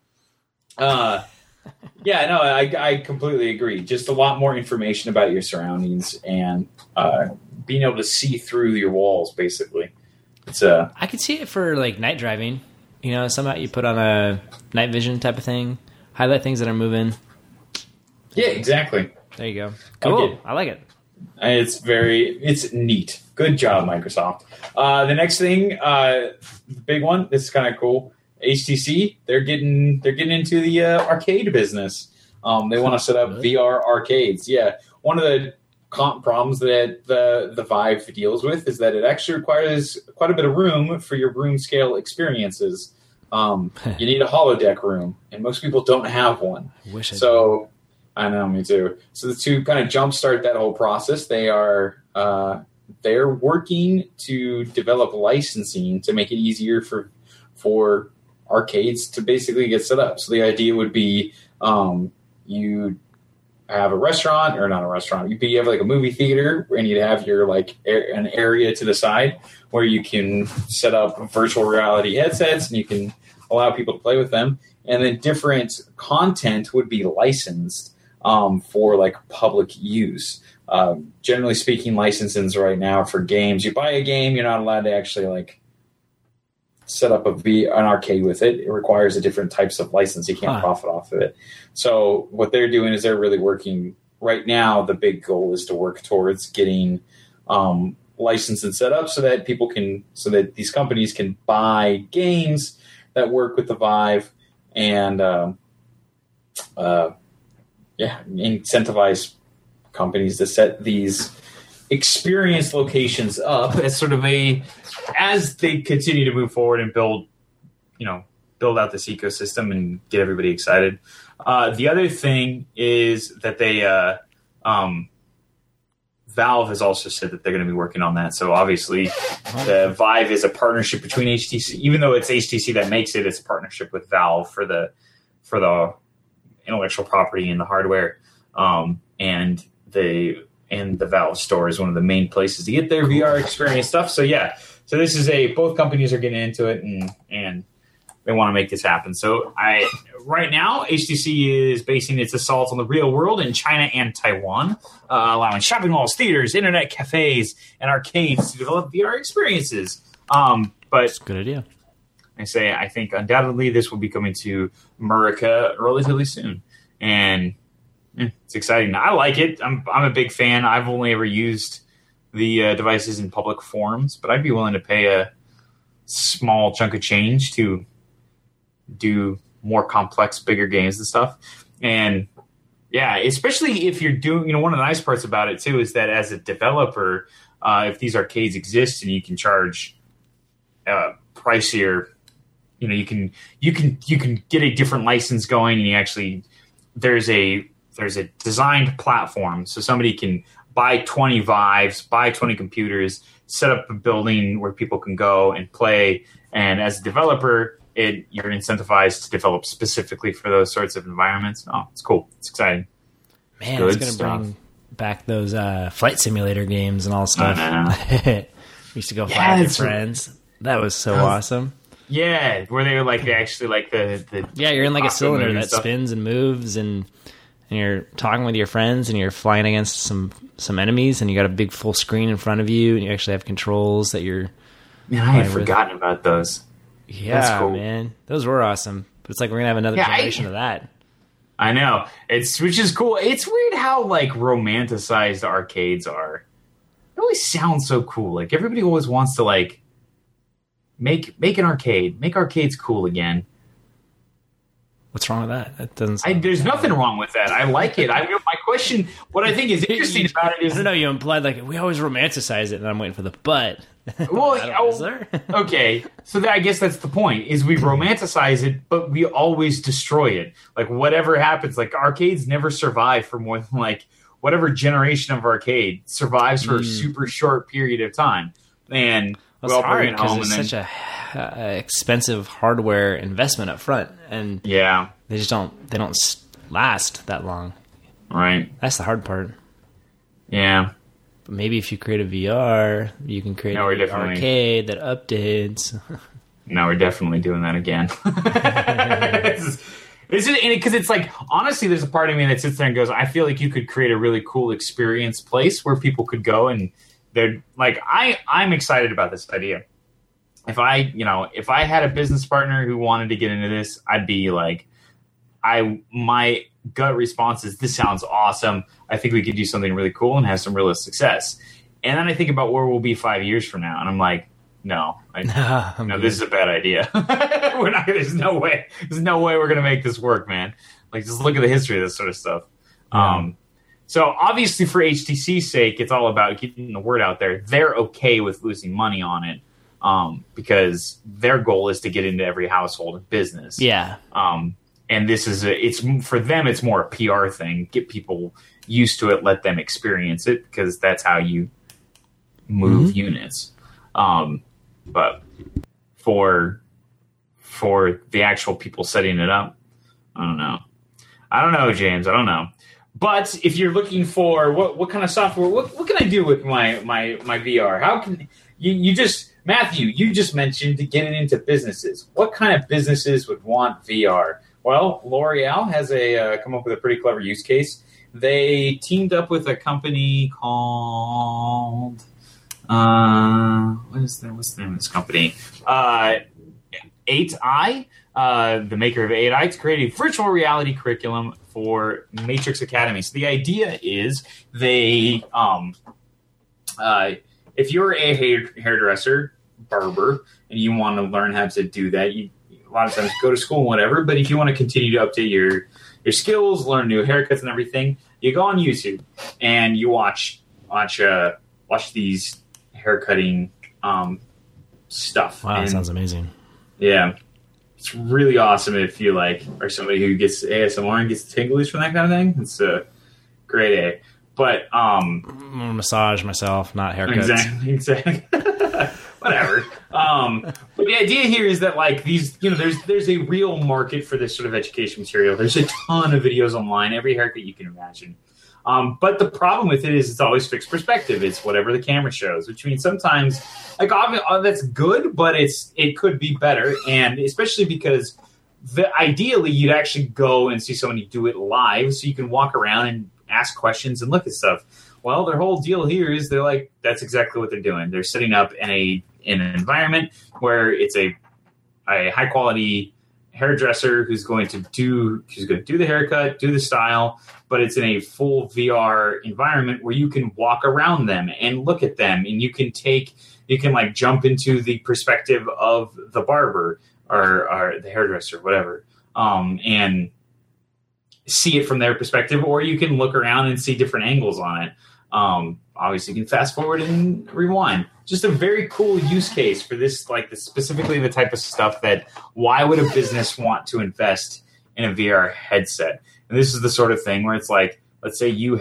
Yeah, no, I completely agree. Just a lot more information about your surroundings and being able to see through your walls, basically. It's I could see it for like night driving. You know, somehow you put on a night vision type of thing, highlight things that are moving. yeah, exactly. There you go. Cool. Okay. I like it. It's neat. Good job, Microsoft. The next thing, the big one. This is kind of cool. HTC, they're getting into the arcade business. They want to set up VR arcades. Yeah, one of the problems that the Vive deals with is that it actually requires quite a bit of room for your room scale experiences. You need a holodeck room, and most people don't have one. Wish I did. So I know, me too. So to kind of jumpstart that whole process, they're working to develop licensing to make it easier for arcades to basically get set up. So the idea would be you have a restaurant, or not a restaurant, you have like a movie theater, and you'd have your like an area to the side where you can set up virtual reality headsets and you can allow people to play with them. And then different content would be licensed for like public use. Generally speaking, licenses right now for games, you buy a game, you're not allowed to actually like set up an arcade with it. It requires a different types of license. You can't profit off of it. So what they're doing is they're really working right now. The big goal is to work towards getting licensed and set up so that these companies can buy games that work with the Vive and incentivize companies to set these experience locations up as sort of as they continue to move forward and build out this ecosystem and get everybody excited. The other thing is that Valve has also said that they're going to be working on that. So obviously the Vive is a partnership between HTC, even though it's HTC that makes it, it's a partnership with Valve for the intellectual property and the hardware. And the Valve store is one of the main places to get their VR experience stuff. So yeah, so this is both companies are getting into it and they want to make this happen. So right now, HTC is basing its assault on the real world in China and Taiwan, allowing shopping malls, theaters, internet cafes, and arcades to develop VR experiences. But That's a good idea. I think undoubtedly this will be coming to America relatively soon. And it's exciting. I like it. I'm a big fan. I've only ever used the devices in public forums, but I'd be willing to pay a small chunk of change to do more complex, bigger games and stuff. And yeah, especially if you're doing, one of the nice parts about it too is that as a developer, if these arcades exist and you can charge pricier, you can get a different license going, and you actually there's a designed platform, so somebody can buy 20 Vives, buy 20 computers, set up a building where people can go and play. And as a developer, you're incentivized to develop specifically for those sorts of environments. Oh, it's cool. It's exciting. Man, it's going to bring back those flight simulator games and all stuff. We used to go fly with your friends. That was so awesome. Yeah, where they were like actually like the you're in like a cylinder that spins and moves, and you're talking with your friends, and you're flying against some enemies, and you got a big full screen in front of you, and you actually have controls that you're. Man, I had forgotten about those. Yeah, that's cool. Man, those were awesome. But it's like we're gonna have another generation of that. I know, which is cool. It's weird how like romanticized arcades are. It always sounds so cool. Like everybody always wants to like make an arcade, make arcades cool again. What's wrong with that? That doesn't. There's nothing wrong with that. I like it. My question, what I think is interesting about it is, I don't know. You implied like we always romanticize it, and I'm waiting for the but. Well, okay. So I guess that's the point: is we romanticize it, but we always destroy it. Like whatever happens, like arcades never survive for more than like whatever generation of arcade survives for a super short period of time. And it's hard because it's such a expensive hardware investment up front, and they just don't last that long. Right. That's the hard part. Yeah. maybe if you create a VR, you can create an arcade that updates. No, we're definitely doing that again. Because it's like, honestly, there's a part of me that sits there and goes, I feel like you could create a really cool experience place where people could go, and they're like, I'm excited about this idea. If I had a business partner who wanted to get into this, I'd be like, my gut response is, this sounds awesome. I think we could do something really cool and have some real success. And then I think about where we'll be 5 years from now, and I'm like, no, this is a bad idea. There's no way we're going to make this work, man. Like, just look at the history of this sort of stuff. Yeah. So obviously for HTC's sake, it's all about getting the word out there. They're okay with losing money on it, because their goal is to get into every household and business. Yeah. And this is it's for them, it's more a PR thing. Get people used to it, let them experience it, because that's how you move units. But for the actual people setting it up, I don't know, James. I don't know. But if you're looking for what kind of software, what can I do with my VR? How can you just, Matthew, you just mentioned getting into businesses. What kind of businesses would want VR? Well, L'Oreal has come up with a pretty clever use case. They teamed up with a company called what's the name of this company? 8i, the maker of 8i, to create a virtual reality curriculum for Matrix Academy. So the idea is they, if you're a hairdresser, barber, and you want to learn how to do that, you a lot of times go to school and whatever. But if you want to continue to update your skills, learn new haircuts and everything, you go on YouTube and you watch these haircutting stuff. Wow, that sounds amazing. Yeah, it's really awesome if you are somebody who gets ASMR and gets tingles from that kind of thing. It's a great A. But I'm gonna massage myself, not haircuts. Exactly. Whatever. But the idea here is that there's a real market for this sort of education material. There's a ton of videos online, every haircut you can imagine. But the problem with it is it's always fixed perspective. It's whatever the camera shows, which means sometimes that's good, but it could be better. And especially because ideally you'd actually go and see somebody do it live, so you can walk around and ask questions and look at stuff. Well, their whole deal here is they're like, that's exactly what they're doing. They're setting up in an environment where it's a high quality hairdresser who's going to do the haircut, do the style, but it's in a full VR environment where you can walk around them and look at them, and you can jump into the perspective of the barber or the hairdresser, whatever, and see it from their perspective, or you can look around and see different angles on it. Obviously you can fast forward and rewind. Just a very cool use case for this, specifically the type of stuff that, why would a business want to invest in a VR headset? And this is the sort of thing where it's like, let's say you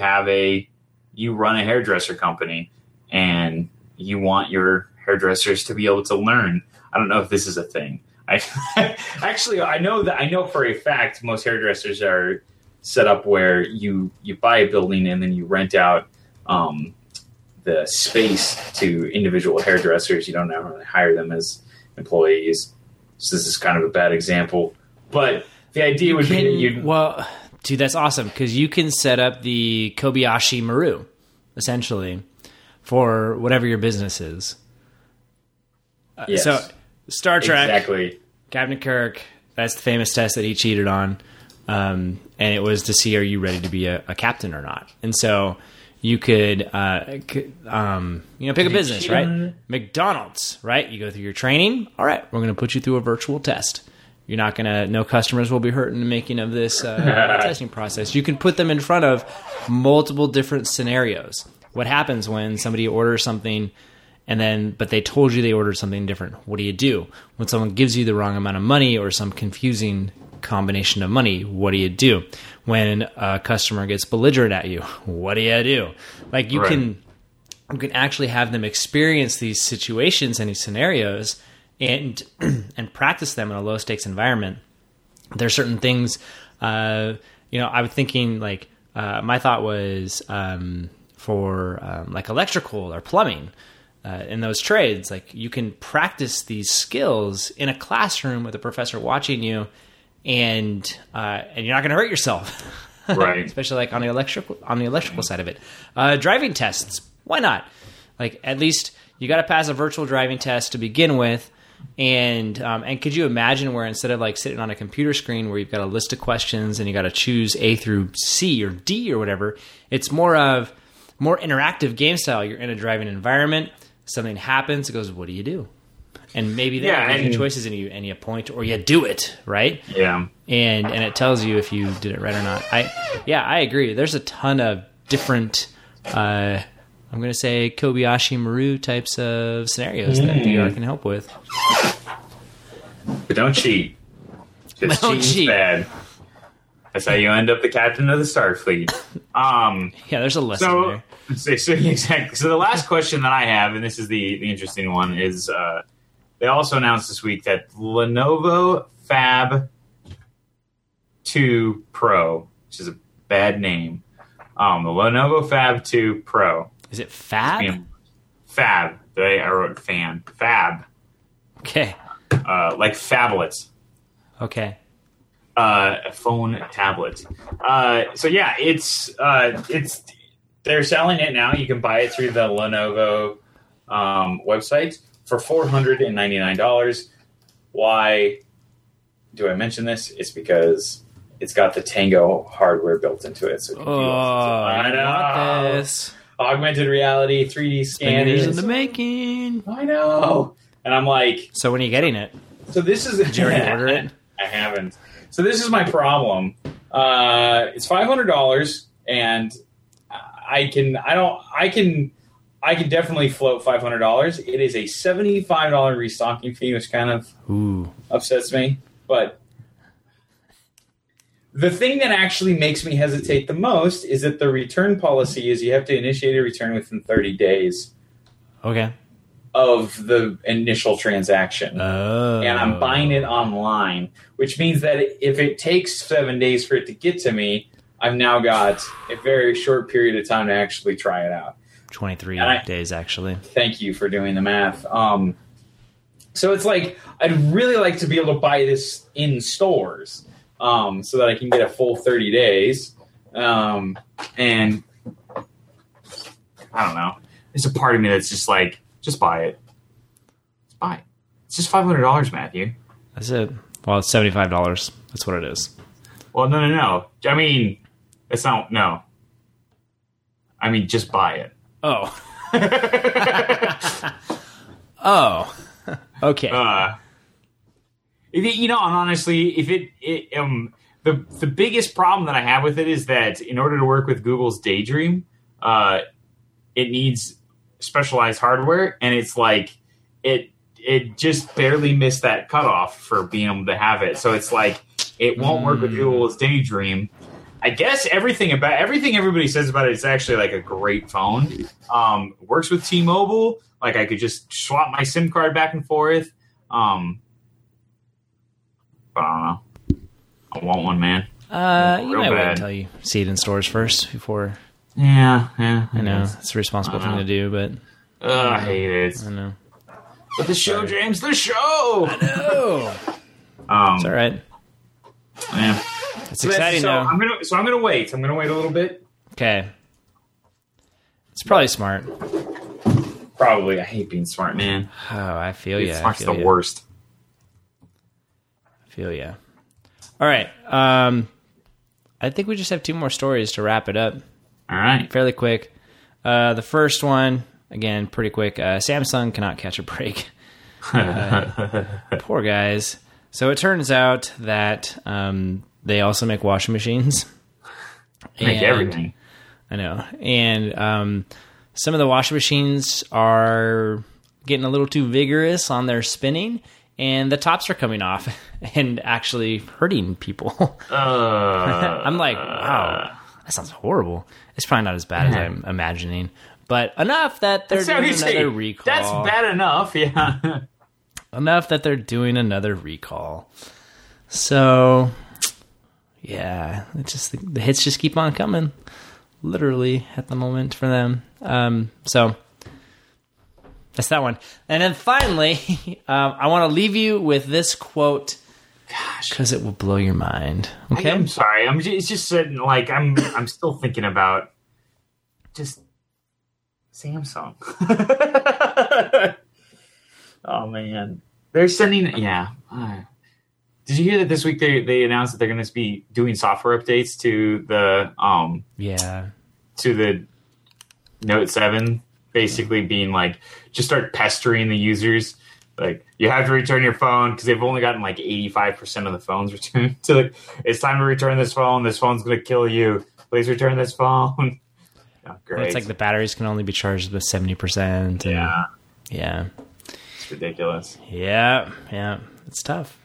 run a hairdresser company and you want your hairdressers to be able to learn. I don't know if this is a thing. Actually, I know for a fact most hairdressers are set up where you buy a building and then you rent out the space to individual hairdressers. You don't ever hire them as employees. So this is kind of a bad example, but the idea would be well, dude, that's awesome, because you can set up the Kobayashi Maru essentially for whatever your business is. Yes. So Star Trek, exactly. Captain Kirk, that's the famous test that he cheated on. And it was to see, are you ready to be a captain or not? And so you could, pick a business, right? McDonald's, right? You go through your training. All right, we're going to put you through a virtual test. You're not going to, no customers will be hurt in the making of this testing process. You can put them in front of multiple different scenarios. What happens when somebody orders something but they told you they ordered something different? What do you do? When someone gives you the wrong amount of money or some confusing combination of money, what do you do? When a customer gets belligerent at you, what do you do? You can actually have them experience these situations and these scenarios and practice them in a low stakes environment. There's certain things, I was thinking my thought was, for like electrical or plumbing. In those trades, like you can practice these skills in a classroom with a professor watching you, and you're not going to hurt yourself, right? Especially like on the electrical side of it. Driving tests, why not? Like at least you got to pass a virtual driving test to begin with, and could you imagine where instead of like sitting on a computer screen where you've got a list of questions and you got to choose A through C or D or whatever, it's more interactive game style. You're in a driving environment. Something happens, it goes, what do you do? And maybe there are choices and you point or you do it, right? Yeah. And it tells you if you did it right or not. I agree. There's a ton of different, I'm going to say Kobayashi Maru types of scenarios that VR can help with. But don't cheat. Because cheating's bad. That's how you end up the captain of the Starfleet. Yeah, there's a lesson there. So exactly. So the last question that I have, and this is the interesting one, is they also announced this week that Lenovo Fab 2 Pro, which is a bad name, the Lenovo Fab 2 Pro. Is it Fab? Fab. I wrote fan. Fab. Okay. Like phablets. Okay. A phone tablet. So yeah, it's they're selling it now. You can buy it through the Lenovo website for $499. Why do I mention this? It's because it's got the Tango hardware built into it. So I know. This. Augmented reality, 3D scanning. Years in the making. I know. And I'm like... So when are you getting it? So this is... Did you already order it? I haven't. So this is my problem. It's $500, and I can definitely float $500. It is a $75 restocking fee, which kind of upsets me. But the thing that actually makes me hesitate the most is that the return policy is you have to initiate a return within 30 days. Okay. Of the initial transaction. Oh. And I'm buying it online, which means that if it takes 7 days for it to get to me, I've now got a very short period of time to actually try it out. 23 days, actually. Thank you for doing the math. So it's like, I'd really like to be able to buy this in stores so that I can get a full 30 days. And I don't know. There's a part of me that's just like, just buy it. Just buy it. It's just $500, Matthew. That's it. Well, it's $75. That's what it is. Well, no. I mean, it's not, no. I mean, just buy it. Oh. Oh. Okay. And honestly, the biggest problem that I have with it is that in order to work with Google's Daydream, it needs specialized hardware, and it's like it just barely missed that cutoff for being able to have it. So it's like it won't work with Google's Daydream. I guess everything everybody says about it is actually like a great phone. Works with T-Mobile. Like I could just swap my SIM card back and forth. But I don't know. I want one, man. You might wait until you see it in stores first before. Yeah. I know it's a responsible thing to do, but I hate it. I know. But the show, James, the show. I know. It's all right. Yeah. It's exciting though. I'm gonna wait. I'm gonna wait a little bit. Okay. It's probably smart. Probably. I hate being smart, man. Oh, I feel you. Smart's the worst. I feel you. All right. I think we just have two more stories to wrap it up. All right. Fairly quick. The first one, again, pretty quick. Samsung cannot catch a break. Poor guys. So it turns out that they also make washing machines. Make everything. I know. And some of the washing machines are getting a little too vigorous on their spinning, and the tops are coming off and actually hurting people. I'm like, wow, that sounds horrible. It's probably not as bad as I'm imagining, but enough that they're doing another recall. That's bad enough, yeah. Enough that they're doing another recall. So, yeah, it's just the hits just keep on coming. literally at the moment for them. So that's that one. And then finally, I want to leave you with this quote. Gosh, because it will blow your mind. Okay, I'm sorry. It's just sitting like I'm still thinking about just Samsung. Oh man, they're sending. Yeah. Did you hear that this week they announced that they're going to be doing software updates to the to the Note 7, basically being like just start pestering the users. Like, you have to return your phone because they've only gotten like 85% of the phones returned. It's time to return this phone. This phone's going to kill you. Please return this phone. Oh, great. It's like the batteries can only be charged with 70%. Yeah. It's ridiculous. Yeah. It's tough.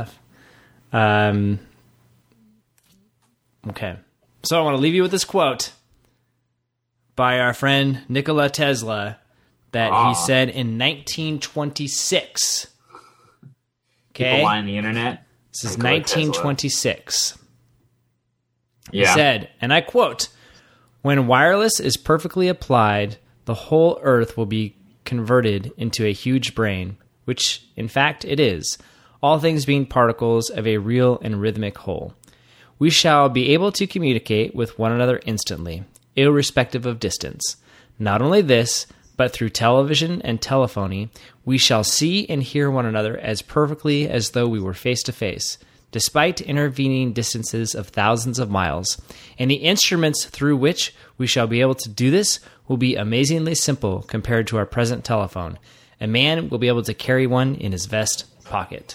Okay. So I want to leave you with this quote by our friend Nikola Tesla that he said in 1926. Okay. People on the internet. This is Nikola 1926. Tesla. Yeah. He said, and I quote, "When wireless is perfectly applied, the whole earth will be converted into a huge brain, which in fact it is, all things being particles of a real and rhythmic whole. We shall be able to communicate with one another instantly, irrespective of distance. Not only this, but through television and telephony, we shall see and hear one another as perfectly as though we were face to face, despite intervening distances of thousands of miles. And the instruments through which we shall be able to do this will be amazingly simple compared to our present telephone. A man will be able to carry one in his vest pocket."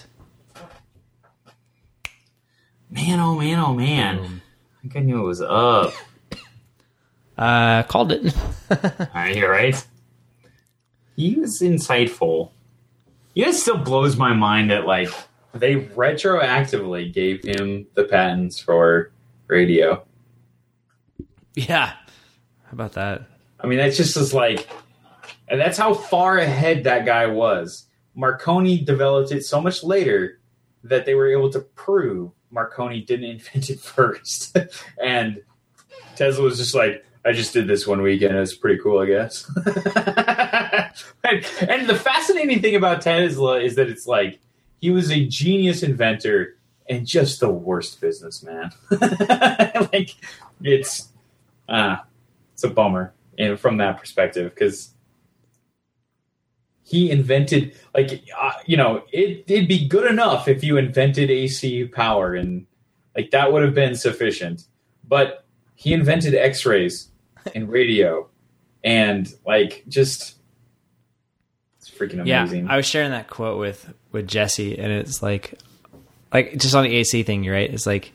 Man, oh man, oh man. I think I knew it was up. Called it. You're right. He was insightful. It still blows my mind that, like, they retroactively gave him the patents for radio. Yeah. How about that? I mean, that's just as like, and that's how far ahead that guy was. Marconi developed it so much later that they were able to prove Marconi didn't invent it first. And Tesla was just like, I just did this one weekend. It's pretty cool, I guess. and the fascinating thing about Tesla is that it's like, he was a genius inventor and just the worst businessman. Like, it's a bummer from that perspective, because he invented, like, it'd be good enough if you invented AC power, and like that would have been sufficient. But he invented X-rays and radio, and like, just, it's freaking amazing. Yeah, I was sharing that quote with Jesse, and it's like just on the AC thing, you're right. It's like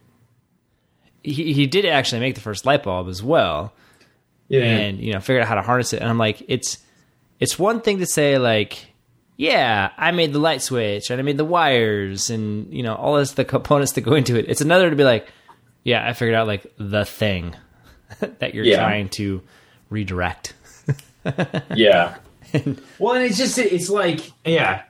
he did actually make the first light bulb as well, and figured out how to harness it. And I'm like, it's one thing to say, like, yeah, I made the light switch and I made the wires and, all this, the components that go into it. It's another to be like, yeah, I figured out, like, the thing that you're trying to redirect. Yeah. Well, and it's like, I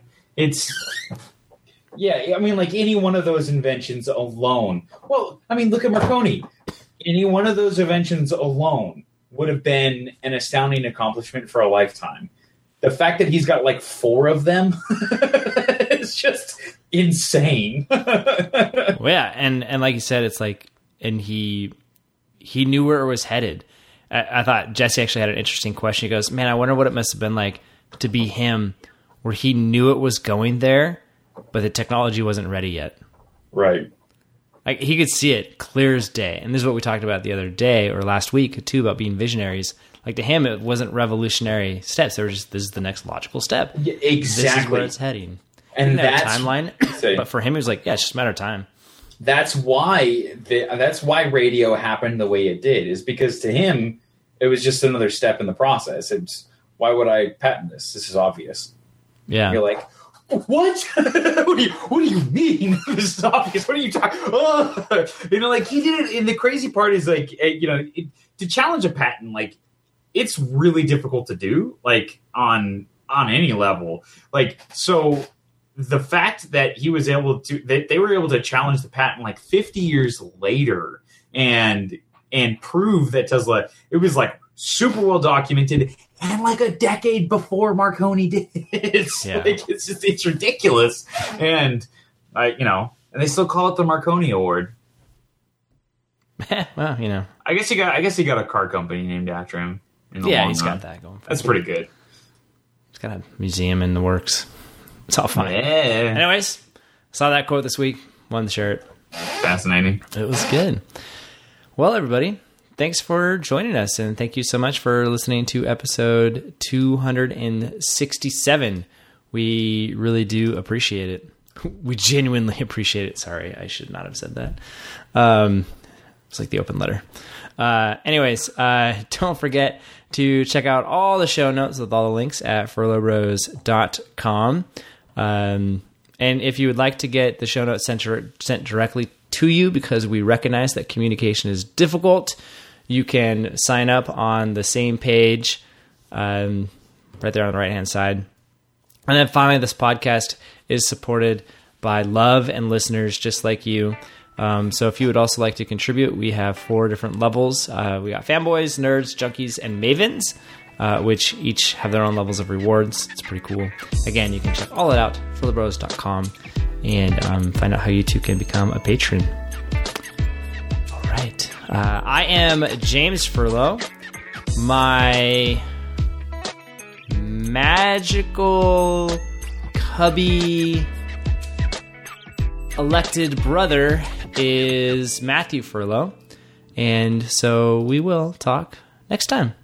mean, like, any one of those inventions alone. Well, I mean, look at Marconi. Any one of those inventions alone would have been an astounding accomplishment for a lifetime. The fact that he's got like 4 of them is just insane. Well, yeah, and like you said, it's like, and he knew where it was headed. I thought Jesse actually had an interesting question. He goes, man, I wonder what it must have been like to be him, where he knew it was going there, but the technology wasn't ready yet. Right. Like, he could see it clear as day. And this is what we talked about the other day or last week too, about being visionaries. Like, to him, it wasn't revolutionary steps. They were just, this is the next logical step. Yeah, exactly. This is where it's heading. And that's a timeline. But for him, he was like, yeah, it's just a matter of time. That's why radio happened the way it did, is because to him, it was just another step in the process. It's, why would I patent this? This is obvious. Yeah. And you're like, what? What do you mean? This is obvious. What are you talking? Oh. Like, he did it. And the crazy part is, like, to challenge a patent, like, it's really difficult to do, like, on any level. Like, so the fact that he was able to, that they were able to challenge the patent like 50 years later, and and prove that Tesla, it was like super well documented and like a decade before Marconi did. It's like, it's ridiculous. And and they still call it the Marconi Award. Well, I guess he got a car company named after him. He's got that going. That's pretty good. He's got a museum in the works. It's all fine. Yeah. Anyways, saw that quote this week. Wanted to share it. Fascinating. It was good. Well, everybody, thanks for joining us, and thank you so much for listening to episode 267. We really do appreciate it. We genuinely appreciate it. Sorry, I should not have said that. It's like the open letter. Anyways, don't forget to check out all the show notes with all the links at furloughbros.com. And if you would like to get the show notes sent directly to you, because we recognize that communication is difficult, you can sign up on the same page right there on the right-hand side. And then finally, this podcast is supported by love and listeners just like you. So if you would also like to contribute, we have 4 different levels. We got fanboys, nerds, junkies, and mavens, which each have their own levels of rewards. It's pretty cool. Again, you can check all it out, furloughbros.com, and find out how you too can become a patron. All right. I am James Furlough. My magical cubby elected brother is Matthew Furlough, and so we will talk next time.